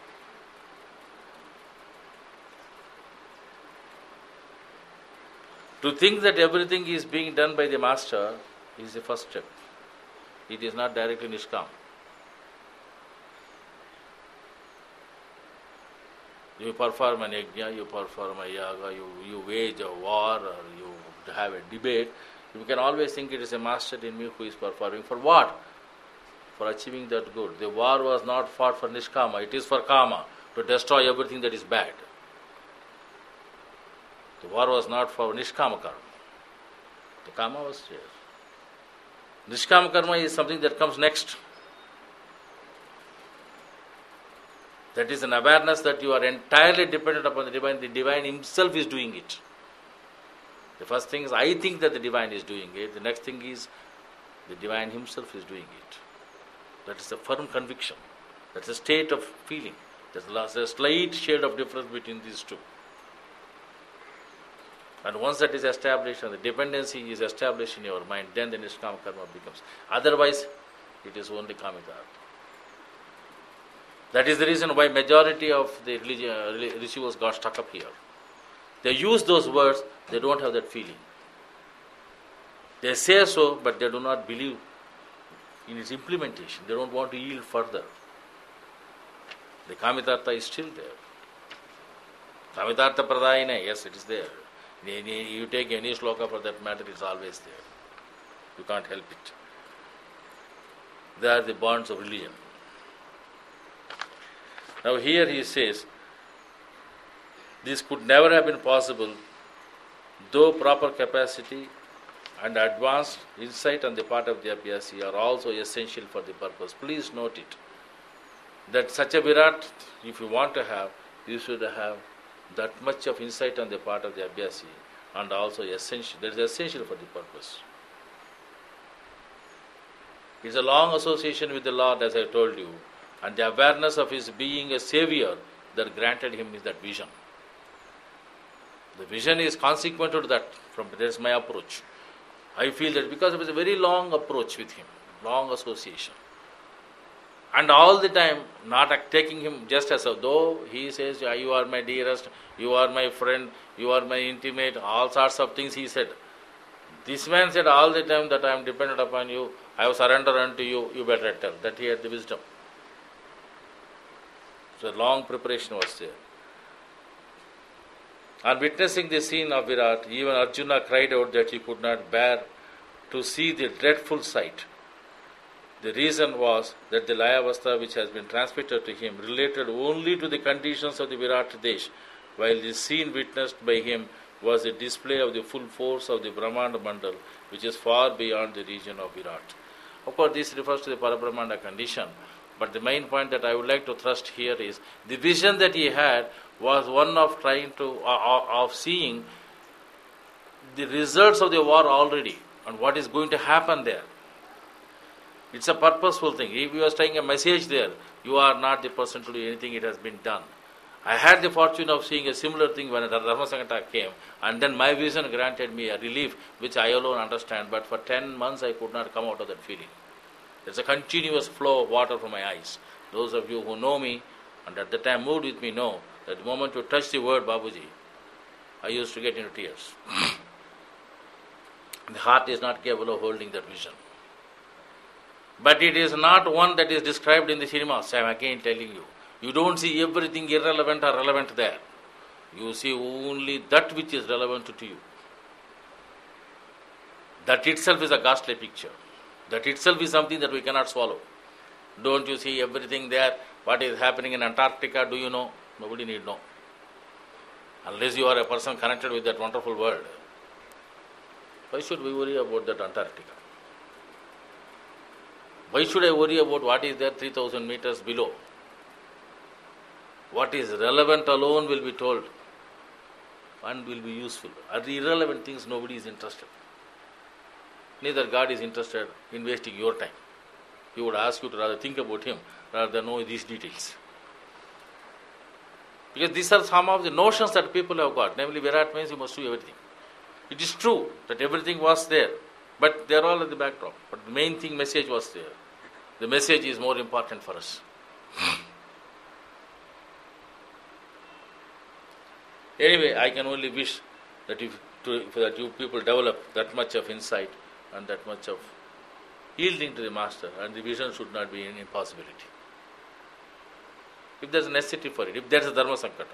To think that everything is being done by the master is the first step. It is not directly Nishkam. You perform an yajna, you perform a yaga, you, you wage a war, or you have a debate. You can always think it is a master in me who is performing. For what? For achieving that good. The war was not fought for Nishkama, it is for Kama, to destroy everything that is bad. The war was not for Nishkama karma. The Kama was there. Nishkama karma is something that comes next. That is an awareness that you are entirely dependent upon the divine. The divine himself is doing it. The first thing is, I think that the divine is doing it. The next thing is, the divine himself is doing it. That is a firm conviction. That's a state of feeling. There's a slight shade of difference between these two. And once that is established and the dependency is established in your mind, then the Nishkama karma becomes. Otherwise, it is only Kamitartha. That is the reason why majority of the religion, rituals got stuck up here. They use those words, they don't have that feeling. They say so, but they do not believe in its implementation. They don't want to yield further. The Kamitartha is still there. Kamitartha pradayana, yes, it is there. You take any shloka for that matter, it's always there. You can't help it. They are the bonds of religion. Now here he says, this could never have been possible, though proper capacity and advanced insight on the part of the Abhyasi are also essential for the purpose. Please note it, that such a Virat, if you want to have, you should have that much of insight on the part of the Abhyasi, and also essential. That is essential for the purpose. It is a long association with the Lord, as I told you, and the awareness of his being a savior that granted him is that vision. The vision is consequent to that. From that is my approach. I feel that because it was a very long approach with him, long association. And all the time, not taking him just as though he says, you are my dearest, you are my friend, you are my intimate, all sorts of things he said. This man said all the time that I am dependent upon you, I have surrendered unto you, you better tell. That he had the wisdom. So long preparation was there. On witnessing the scene of Virat, even Arjuna cried out that he could not bear to see the dreadful sight. The reason was that the Layavastha which has been transmitted to him related only to the conditions of the Virat Desh, while the scene witnessed by him was a display of the full force of the Brahmanda Mandal, which is far beyond the region of Virat. Of course, this refers to the Parabrahmanda condition, but the main point that I would like to thrust here is the vision that he had was one of trying to, uh, of seeing the results of the war already and what is going to happen there. It's a purposeful thing. If you are saying a message there, you are not the person to do anything, it has been done. I had the fortune of seeing a similar thing when the Dharma Sankata came, and then my vision granted me a relief which I alone understand, but for ten months I could not come out of that feeling. There's a continuous flow of water from my eyes. Those of you who know me and at the time moved with me know that the moment you touch the word Babuji, I used to get into tears. The heart is not capable of holding that vision. But it is not one that is described in the cinemas, I am again telling you. You don't see everything irrelevant or relevant there. You see only that which is relevant to you. That itself is a ghastly picture. That itself is something that we cannot swallow. Don't you see everything there? What is happening in Antarctica, do you know? Nobody need know. Unless you are a person connected with that wonderful world. Why should we worry about that Antarctica? Why should I worry about what is there three thousand meters below? What is relevant alone will be told and will be useful. Are the irrelevant things nobody is interested? Neither God is interested in wasting your time. He would ask you to rather think about him rather than know these details. Because these are some of the notions that people have got. Namely, Virat means you must do everything. It is true that everything was there, but they are all at the backdrop. But the main thing, message was there. The message is more important for us. Anyway, I can only wish that if to, that you people develop that much of insight and that much of yielding to the Master, and the vision should not be an impossibility. If there is a necessity for it, if there is a Dharma Sankata,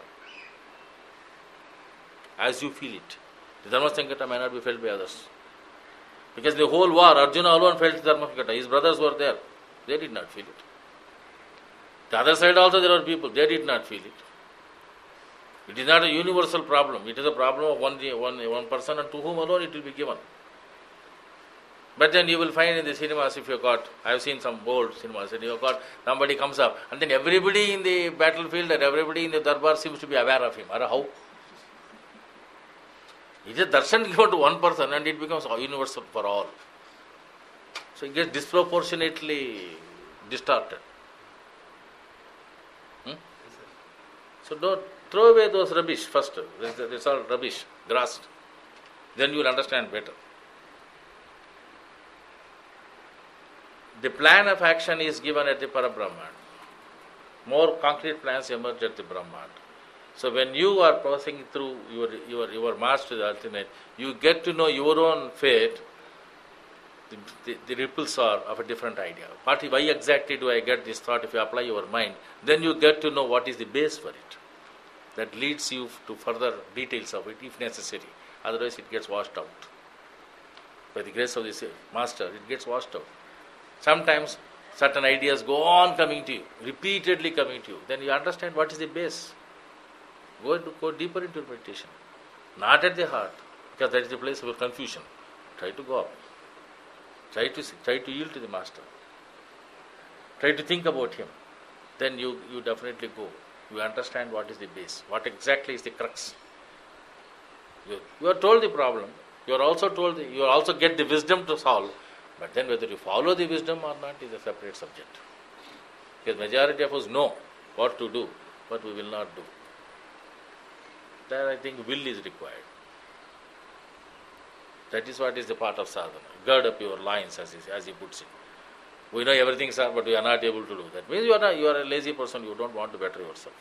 as you feel it, the Dharma Sankata may not be felt by others. Because the whole war, Arjuna alone felt the Dharma Sankata. His brothers were there. They did not feel it. The other side also there are people. They did not feel it. It is not a universal problem. It is a problem of one, one, one person, and to whom alone it will be given. But then you will find in the cinemas, if you got, I have seen some old cinemas, and you have got, somebody comes up, and then everybody in the battlefield and everybody in the darbar seems to be aware of him. Or how? It is darshan given to one person and it becomes universal for all. So it gets disproportionately distorted. Hmm? So don't throw away those rubbish first. It's all rubbish, grass. Then you will understand better. The plan of action is given at the Parabrahman. More concrete plans emerge at the Brahman. So when you are passing through your your your march to the ultimate, you get to know your own fate. The, the, the ripples are of a different idea. What, why exactly do I get this thought? If you apply your mind, then you get to know what is the base for it. That leads you to further details of it if necessary. Otherwise it gets washed out. By the grace of the Master, it gets washed out. Sometimes certain ideas go on coming to you, repeatedly coming to you. Then you understand what is the base. Go, go deeper into meditation. Not at the heart, because that is the place of your confusion. Try to go up. Try to try to yield to the Master. Try to think about him. Then you, you definitely go. You understand what is the base. What exactly is the crux. You, you are told the problem. You are also told, the, you are also get the wisdom to solve. But then whether you follow the wisdom or not is a separate subject. Because majority of us know what to do, but we will not do. There I think will is required. That is what is the part of sadhana. Gird up your loins, as he, as he puts it. We know everything, sir, but we are not able to do that. Means you are, not, you are a lazy person, you don't want to better yourself.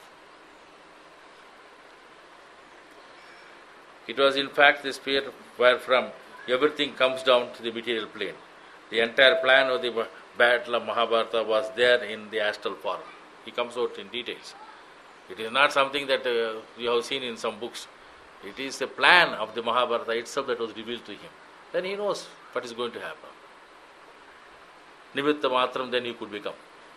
It was in fact the sphere wherefrom everything comes down to the material plane. The entire plan of the battle of Mahabharata was there in the astral form. He comes out in details. It is not something that uh, you have seen in some books. It is the plan of the Mahabharata itself that was revealed to him. Then he knows what is going to happen. Nimitta matram, then he could become.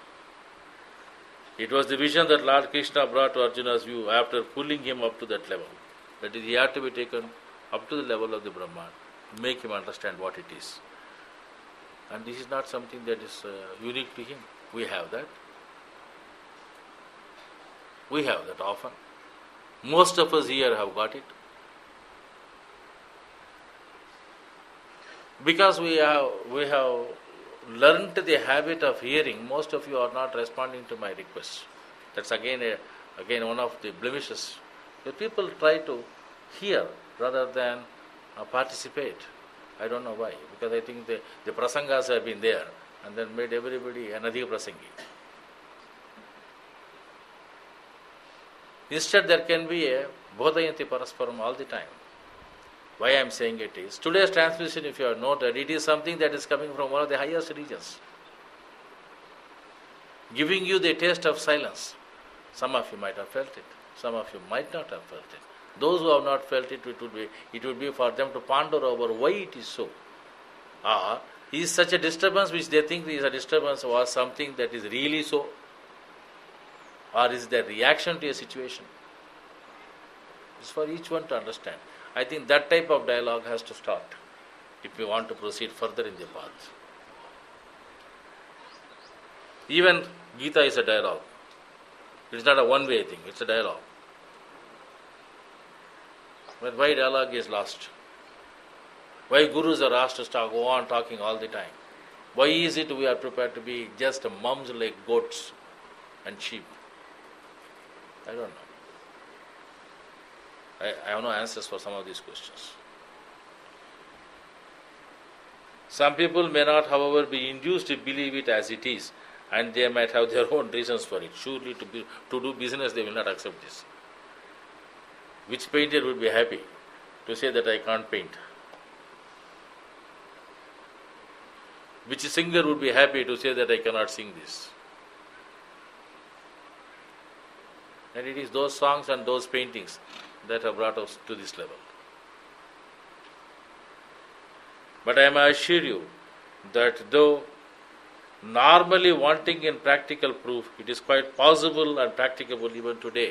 It was the vision that Lord Krishna brought to Arjuna's view after pulling him up to that level. That is, he had to be taken up to the level of the Brahman, to make him understand what it is. And this is not something that is uh, unique to him. We have that. We have that often. Most of us here have got it. Because we have we have learnt the habit of hearing, most of you are not responding to my requests. That's again a, again one of the blemishes. The people try to hear rather than uh, participate. I don't know why. Because I think the, the prasangas have been there and then made everybody an adhika prasangi. Instead, there can be a bodhayanti parasparam all the time. Why I am saying it is, today's transmission, if you have noted, it is something that is coming from one of the highest regions. Giving you the taste of silence. Some of you might have felt it. Some of you might not have felt it. Those who have not felt it, it would be, it would be for them to ponder over why it is so. Or, is such a disturbance which they think is a disturbance was something that is really so? Or is there reaction to a situation? It's for each one to understand. I think that type of dialogue has to start if we want to proceed further in the path. Even Gita is a dialogue. It's not a one-way thing, it's a dialogue. But why dialogue is lost? Why gurus are asked to start, go on talking all the time? Why is it we are prepared to be just mums like goats and sheep? I don't know. I, I have no answers for some of these questions. Some people may not, however, be induced to believe it as it is, and they might have their own reasons for it. Surely to, be, to do business they will not accept this. Which painter would be happy to say that I can't paint? Which singer would be happy to say that I cannot sing this? And it is those songs and those paintings that have brought us to this level. But I may assure you that though normally wanting in practical proof, it is quite possible and practicable even today.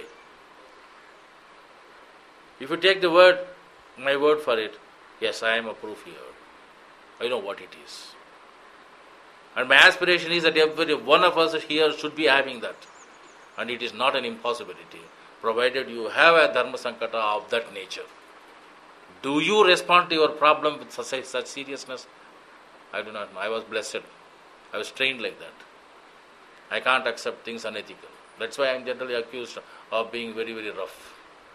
If you take the word, my word for it, yes, I am a proof here. I know what it is. And my aspiration is that every one of us here should be having that. And it is not an impossibility, provided you have a dharma sankata of that nature. Do you respond to your problem with such, such seriousness? I do not know. I was blessed. I was trained like that. I can't accept things unethical. That's why I am generally accused of being very, very rough.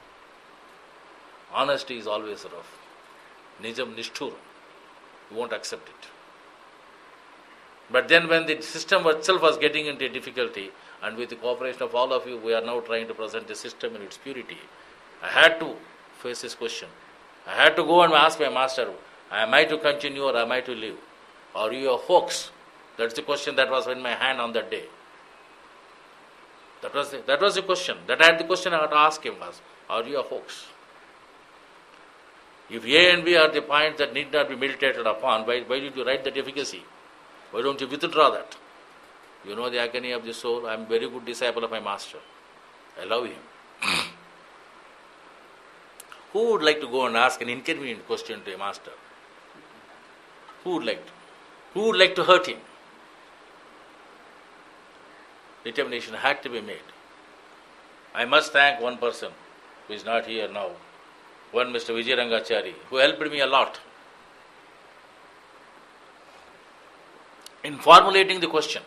Honesty is always rough. Nijam nishthur. You won't accept it. But then when the system itself was getting into difficulty, and with the cooperation of all of you, we are now trying to present the system in its purity, I had to face this question. I had to go and ask my master, am I to continue or am I to leave? Are you a hoax? That's the question that was in my hand on that day. That was the, that was the question. That I had the question I had to ask him was, are you a hoax? If A and B are the points that need not be meditated upon, why, why did you write that efficacy? Why don't you withdraw that? You know the agony of the soul. I am a very good disciple of my master. I love him. Who would like to go and ask an inconvenient question to a master? Who would like to? Who would like to hurt him? Determination had to be made. I must thank one person who is not here now, one Mister Vijay Rangachari, who helped me a lot in formulating the question.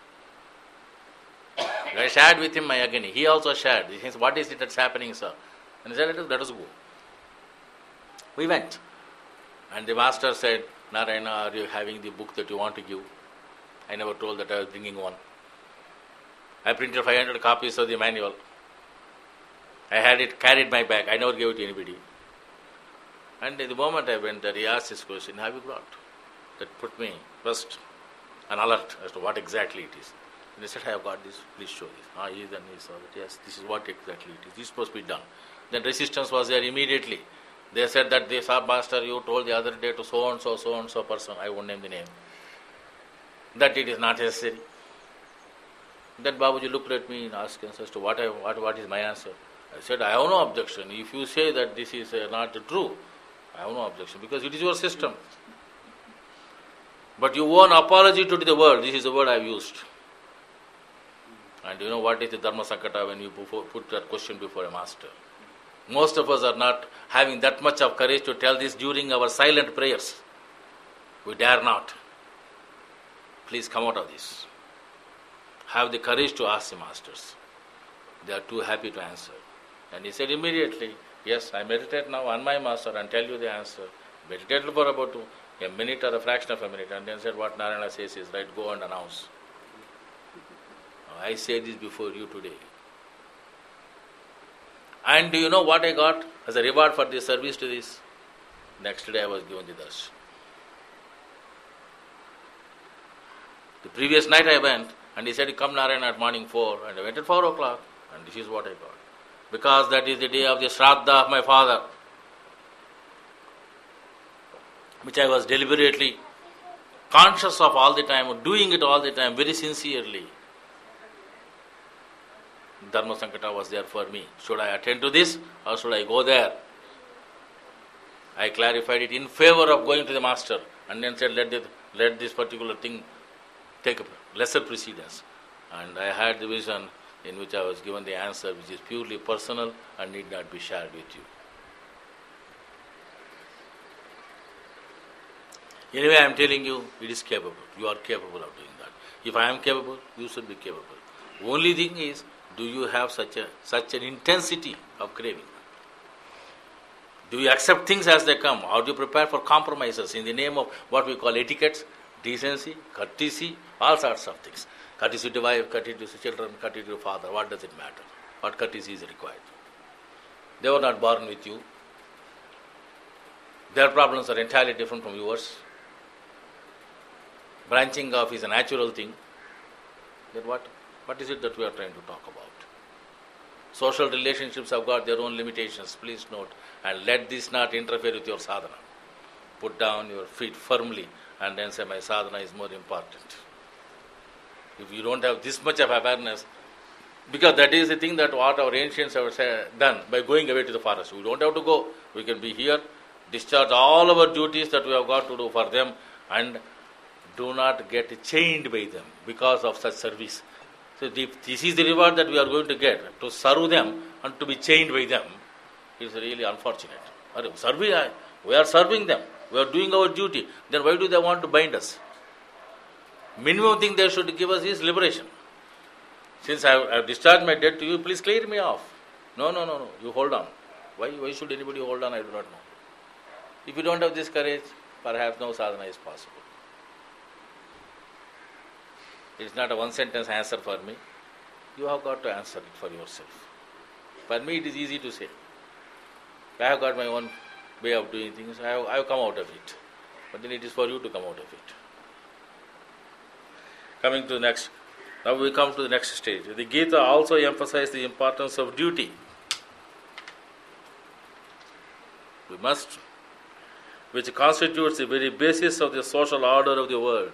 I shared with him my agony. He also shared. He says, what is it that's happening, sir? And he said, let us, let us go. We went. And the master said, Narayana, are you having the book that you want to give? I never told that I was bringing one. I printed five hundred copies of the manual. I had it carried my bag. I never gave it to anybody. And the moment I went there, he asked this question, have you brought? That put me first an alert as to what exactly it is. And they said, I have got this, please show this. Ah, he then he saw that, yes, this is what exactly it is. This is supposed to be done. Then resistance was there immediately. They said that this master, you told the other day to so and so, so and so person, I won't name the name, that it is not necessary. Then Babuji looked at me and asked as to what, I, what, what is my answer. I said, I have no objection. If you say that this is uh, not true, I have no objection because it is your system. But you owe an apology to the word. This is the word I have used. And you know what is the Dharma Sankata when you put that question before a master? Most of us are not having that much of courage to tell this during our silent prayers. We dare not. Please come out of this. Have the courage to ask the masters. They are too happy to answer. And he said immediately, yes, I meditate now on my master and tell you the answer. Meditated for about a minute or a fraction of a minute and then said what Narayana says is right, go and announce. I say this before you today. And do you know what I got as a reward for this service to this? Next day I was given the darshan. The previous night I went and he said, come Narayana at morning four, and I went at four o'clock and this is what I got. Because that is the day of the Shraddha of my father, which I was deliberately conscious of all the time, doing it all the time, very sincerely. Dharma Sankata was there for me. Should I attend to this or should I go there? I clarified it in favor of going to the master and then said, let, the, let this particular thing take a lesser precedence. And I had the vision in which I was given the answer which is purely personal and need not be shared with you. Anyway, I am telling you, it is capable. You are capable of doing that. If I am capable, you should be capable. Only thing is, do you have such a such an intensity of craving? Do you accept things as they come, or do you prepare for compromises in the name of what we call etiquettes, decency, courtesy, all sorts of things? Courtesy to wife, courtesy to children, courtesy to father, what does it matter? What courtesy is required? They were not born with you. Their problems are entirely different from yours. Branching off is a natural thing. Then what? What is it that we are trying to talk about? Social relationships have got their own limitations, please note, and let this not interfere with your sadhana. Put down your feet firmly and then say, my sadhana is more important. If you don't have this much of awareness, because that is the thing that what our ancients have done by going away to the forest. We don't have to go. We can be here, discharge all our duties that we have got to do for them, and do not get chained by them because of such service. So this is the reward that we are going to get, to serve them and to be chained by them. It's really unfortunate. We are serving them. We are doing our duty. Then why do they want to bind us? Minimum thing they should give us is liberation. Since I have, I have discharged my debt to you, please clear me off. No, no, no, no. You hold on. Why, why should anybody hold on? I do not know. If you don't have this courage, perhaps no sadhana is possible. It is not a one-sentence answer for me. You have got to answer it for yourself. For me, it is easy to say. I have got my own way of doing things. I have, I have come out of it. But then it is for you to come out of it. Coming to the next. Now we come to the next stage. The Gita also emphasized the importance of duty. We must, which constitutes the very basis of the social order of the world.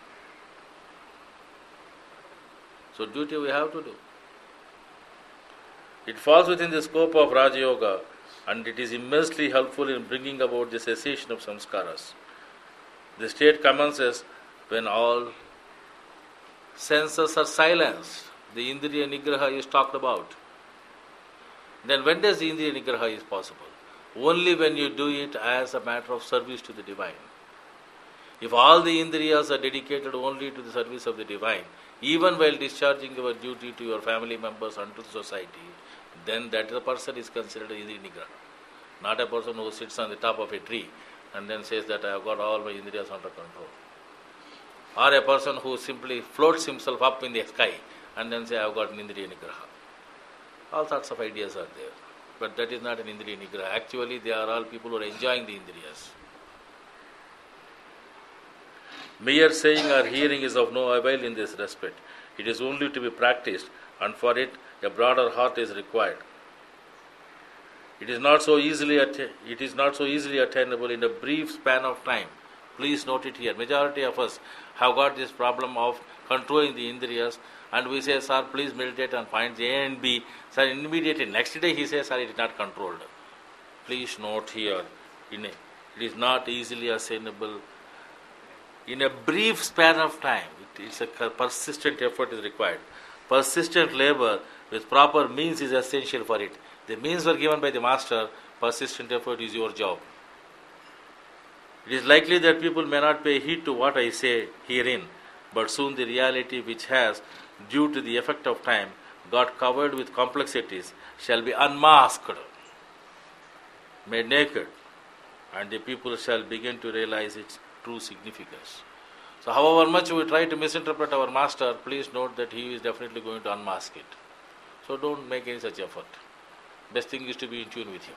So duty we have to do. It falls within the scope of Raja Yoga, and it is immensely helpful in bringing about the cessation of samskaras. The state commences when all senses are silenced. The Indriya Nigraha is talked about. Then when does the Indriya Nigraha is possible? Only when you do it as a matter of service to the Divine. If all the Indriyas are dedicated only to the service of the Divine, even while discharging your duty to your family members and to the society, then that the person is considered Indriya Nigraha. Not a person who sits on the top of a tree and then says that I have got all my Indriyas under control. Or a person who simply floats himself up in the sky and then says I have got an Indriya Nigraha. All sorts of ideas are there. But that is not an Indriya Nigraha. Actually, they are all people who are enjoying the Indriyas. Mere saying or hearing is of no avail in this respect. It is only to be practiced, and for it a broader heart is required. It is not so easily atta- it is not so easily attainable in a brief span of time. Please note it here. Majority of us have got this problem of controlling the Indriyas, and we say, sir, please meditate on points A and B. Sir, immediately next day he says, sir, it is not controlled. Please note here, in a, it is not easily attainable in a brief span of time. It is a persistent effort is required. Persistent labor with proper means is essential for it. The means were given by the master. Persistent effort is your job. It is likely that people may not pay heed to what I say herein, but soon the reality which has, due to the effect of time, got covered with complexities, shall be unmasked, made naked, and the people shall begin to realize its true significance. So however much we try to misinterpret our master, please note that he is definitely going to unmask it. So don't make any such effort. Best thing is to be in tune with him.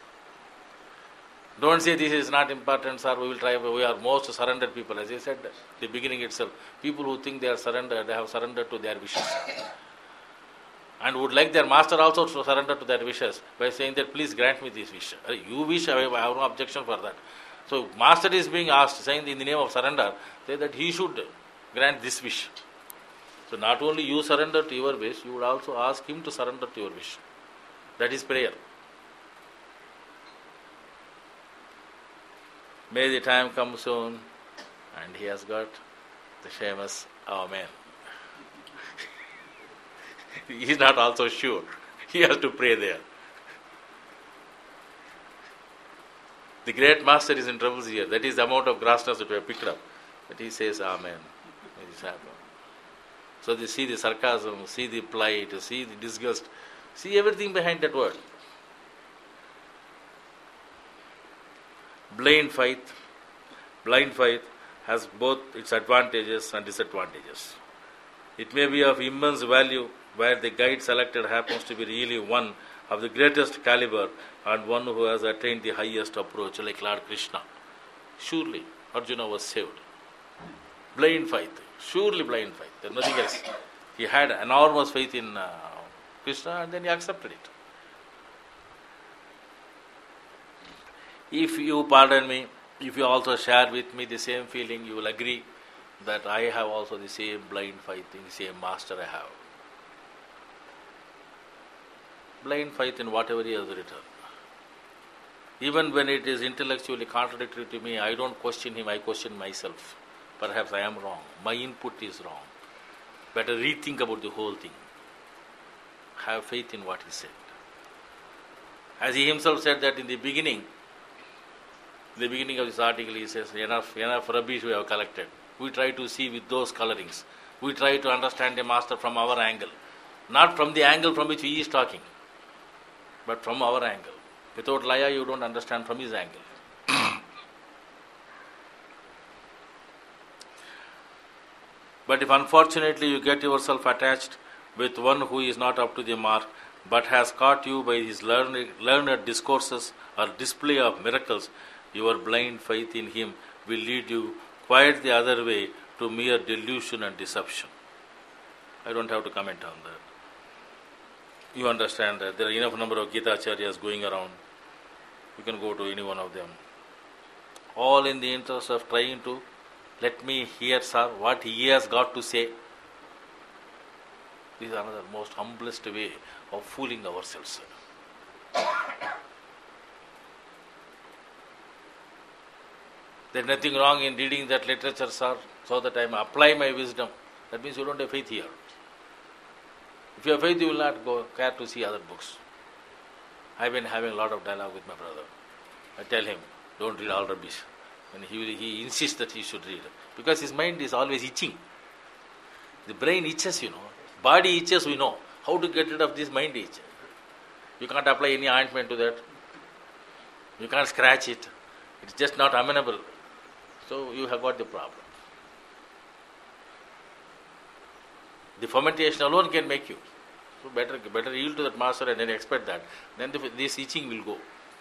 Don't say this is not important, sir, we will try, we are most surrendered people. As I said at the beginning itself, people who think they are surrendered, they have surrendered to their wishes. And would like their master also to surrender to their wishes by saying that please grant me this wish. You wish, I have no objection for that. So master is being asked, saying in the name of surrender, say that he should grant this wish. So not only you surrender to your wish, you would also ask him to surrender to your wish. That is prayer. May the time come soon, and he has got the famous Amen. He is not also sure. He has to pray there. The great master is in troubles here. That is the amount of grossness that we have picked up. But he says Amen. It is happened. So they see the sarcasm, see the plight, see the disgust, see everything behind that word. Blind faith, blind faith has both its advantages and disadvantages. It may be of immense value where the guide selected happens to be really one of the greatest caliber and one who has attained the highest approach, like Lord Krishna. Surely Arjuna was saved. Blind faith, surely blind faith, there is nothing else. He had enormous faith in uh, Krishna and then he accepted it. If you pardon me, if you also share with me the same feeling, you will agree that I have also the same blind faith in the same master I have. Blind faith in whatever he has written. Even when it is intellectually contradictory to me, I don't question him, I question myself. Perhaps I am wrong. My input is wrong. Better rethink about the whole thing. Have faith in what he said. As he himself said that in the beginning, in the beginning of this article he says, enough, enough rubbish we have collected. We try to see with those colorings. We try to understand the master from our angle. Not from the angle from which he is talking, but from our angle. Without Laya, you don't understand from his angle. But if unfortunately you get yourself attached with one who is not up to the mark, but has caught you by his learned, learned discourses or display of miracles, your blind faith in him will lead you quite the other way to mere delusion and deception. I don't have to comment on that. You understand that there are enough number of Gita Acharyas going around. You can go to any one of them. All in the interest of trying to let me hear, sir, what he has got to say. This is another most humblest way of fooling ourselves. There is nothing wrong in reading that literature, sir, so that I may apply my wisdom. That means you don't have faith here. If you have faith, you will not go care to see other books. I have been having a lot of dialogue with my brother. I tell him, don't read all rubbish. And he, will, he insists that he should read. Because his mind is always itching. The brain itches, you know. Body itches, we know. How to get rid of this mind itch? You can't apply any ointment to that. You can't scratch it. It's just not amenable. So you have got the problem. The fermentation alone can make you. So better, better yield to that master and then expect that. Then the, this itching will go.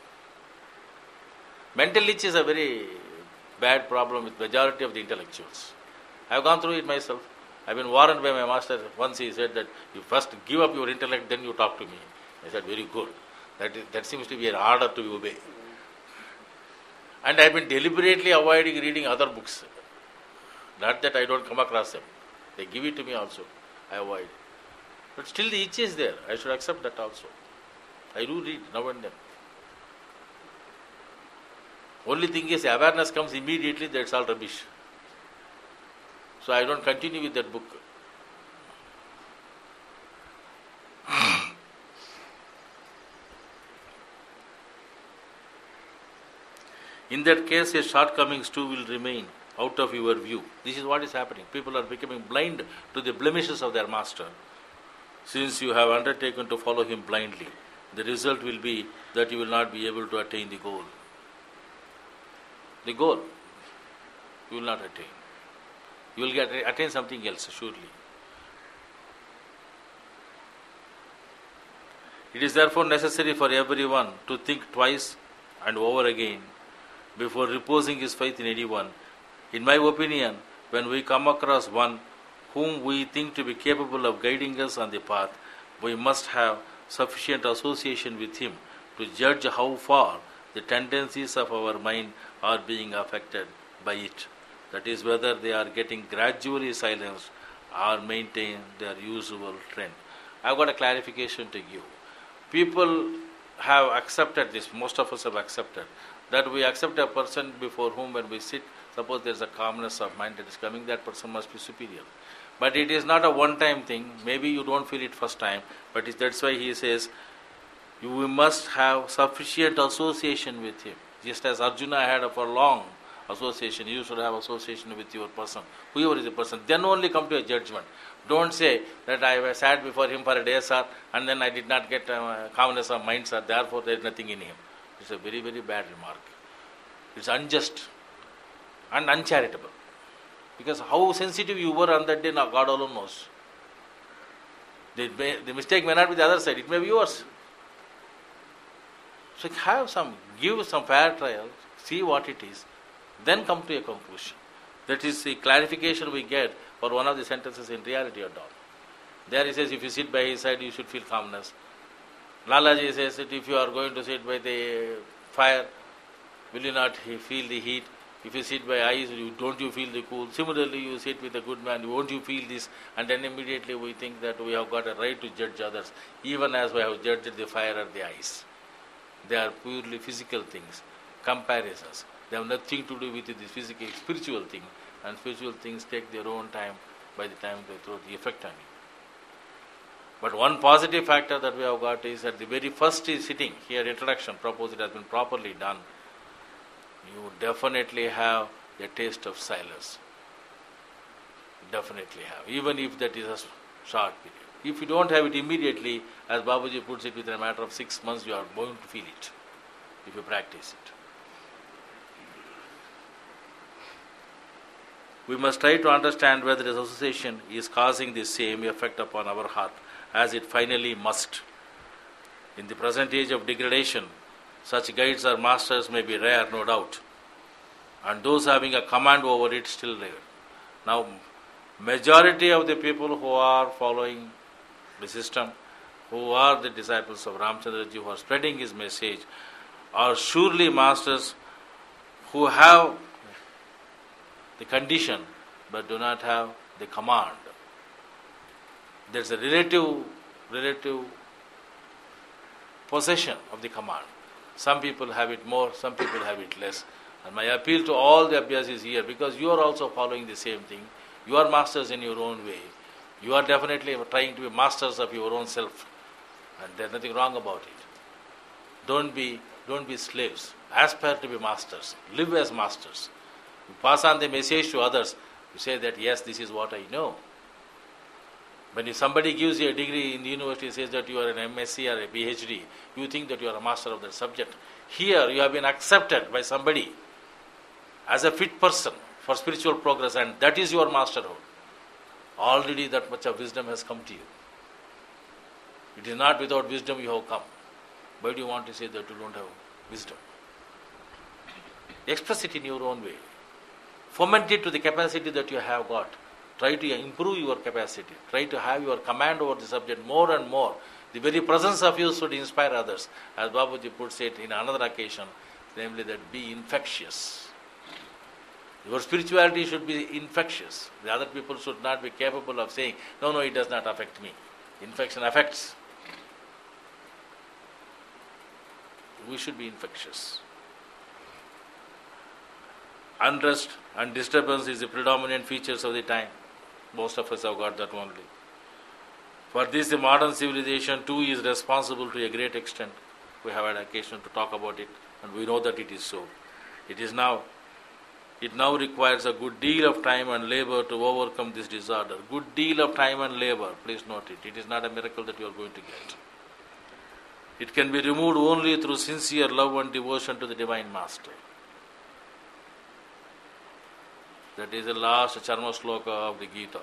Mental itch is a very bad problem with majority of the intellectuals. I have gone through it myself. I have been warned by my master. Once he said that you first give up your intellect, then you talk to me. I said, very good. That, is, that seems to be an order to obey. And I have been deliberately avoiding reading other books. Not that I don't come across them. They give it to me also. I avoid. But still the itch is there. I should accept that also. I do read now and then. Only thing is, awareness comes immediately, that's all rubbish. So I don't continue with that book. In that case, your shortcomings too will remain out of your view. This is what is happening. People are becoming blind to the blemishes of their master. Since you have undertaken to follow him blindly, the result will be that you will not be able to attain the goal. The goal you will not attain. You will get attain something else, surely. It is therefore necessary for everyone to think twice and over again before reposing his faith in anyone. In my opinion, when we come across one whom we think to be capable of guiding us on the path, we must have sufficient association with him to judge how far the tendencies of our mind are being affected by it. That is, whether they are getting gradually silenced or maintain their usual trend. I have got a clarification to give. People have accepted this, most of us have accepted, that we accept a person before whom when we sit, suppose there is a calmness of mind that is coming, that person must be superior. But it is not a one-time thing. Maybe you don't feel it first time, but it, that's why he says, you must have sufficient association with him. Just as Arjuna had a for long association, you should have association with your person, whoever is the person. Then only come to a judgment. Don't say that I sat before him for a day, sir, and then I did not get uh, calmness of mind, sir, therefore there is nothing in him. It's a very, very bad remark. It's unjust and uncharitable. Because how sensitive you were on that day, now God alone knows. The, the mistake may not be the other side, it may be yours. So have some, give some fair trial, see what it is, then come to a conclusion. That is the clarification we get for one of the sentences in Reality or Dawn. There he says, if you sit by his side, you should feel calmness. Lalaji says that if you are going to sit by the fire, will you not feel the heat? If you sit by ice, you, don't you feel the cool? Similarly, you sit with a good man, won't you feel this? And then immediately we think that we have got a right to judge others, even as we have judged the fire or the ice. They are purely physical things, comparisons. They have nothing to do with the physical, spiritual thing, and spiritual things take their own time by the time they throw the effect on you. But one positive factor that we have got is at the very first sitting, here introduction, propose it has been properly done, you definitely have a taste of silence. Definitely have, even if that is a short period. If you don't have it immediately, as Babaji puts it, within a matter of six months you are going to feel it, if you practice it. We must try to understand whether this association is causing the same effect upon our heart as it finally must. In the present age of degradation, such guides or masters may be rare, no doubt, and those having a command over it still rare. Now, majority of the people who are following the system, who are the disciples of Ramchandraji, who are spreading his message, are surely masters who have the condition but do not have the command. There's a relative, relative possession of the command. Some people have it more, some people have it less. And my appeal to all the Abhyasis here, because you are also following the same thing, you are masters in your own way. You are definitely trying to be masters of your own self. And there's nothing wrong about it. Don't be, don't be slaves. Aspire to be masters. Live as masters. You pass on the message to others. You say that, yes, this is what I know. When if somebody gives you a degree in the university, says that you are an M S c or a P H D, you think that you are a master of that subject. Here, you have been accepted by somebody as a fit person for spiritual progress, and that is your masterhood. Already that much of wisdom has come to you. It is not without wisdom you have come. Why do you want to say that you don't have wisdom? Express it in your own way. Foment it to the capacity that you have got. Try to improve your capacity. Try to have your command over the subject more and more. The very presence of you should inspire others. As Babaji puts it in another occasion, namely that be infectious. Your spirituality should be infectious. The other people should not be capable of saying, no, no, it does not affect me. Infection affects. We should be infectious. Unrest and disturbance is the predominant features of the time. Most of us have got that only. For this, the modern civilization too is responsible to a great extent. We have had occasion to talk about it, and we know that it is so. It is now, it now requires a good deal of time and labor to overcome this disorder. Good deal of time and labor, please note it. It is not a miracle that you are going to get. It can be removed only through sincere love and devotion to the Divine Master. That is the last Charma Sloka of the Gita.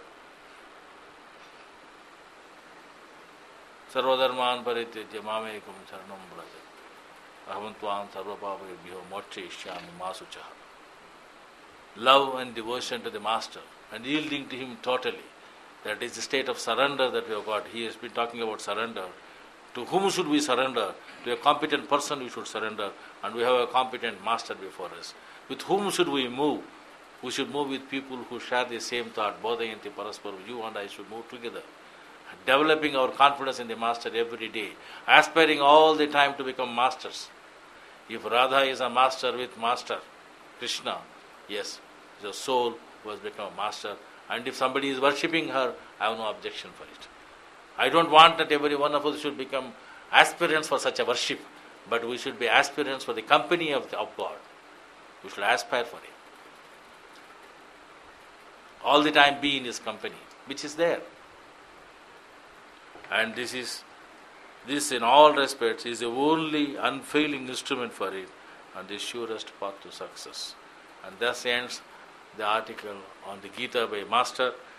Sarvadharman parityaja mamekam charanam braja. Aham tvam sarvapapabhyo mokshaishyami ma suchaha. Love and devotion to the Master and yielding to Him totally. That is the state of surrender that we have got. He has been talking about surrender. To whom should we surrender? To a competent person we should surrender, and we have a competent Master before us. With whom should we move? We should move with people who share the same thought. Bodhayanti Parasparam. You and I should move together. Developing our confidence in the Master every day. Aspiring all the time to become masters. If Radha is a master with Master Krishna, yes, the soul who has become a master. And if somebody is worshipping her, I have no objection for it. I don't want that every one of us should become aspirants for such a worship, but we should be aspirants for the company of, the, of God. We should aspire for it. All the time be in His company, which is there. And this is, this in all respects is the only unfailing instrument for it and the surest path to success. And thus ends the article on the Gita by Master.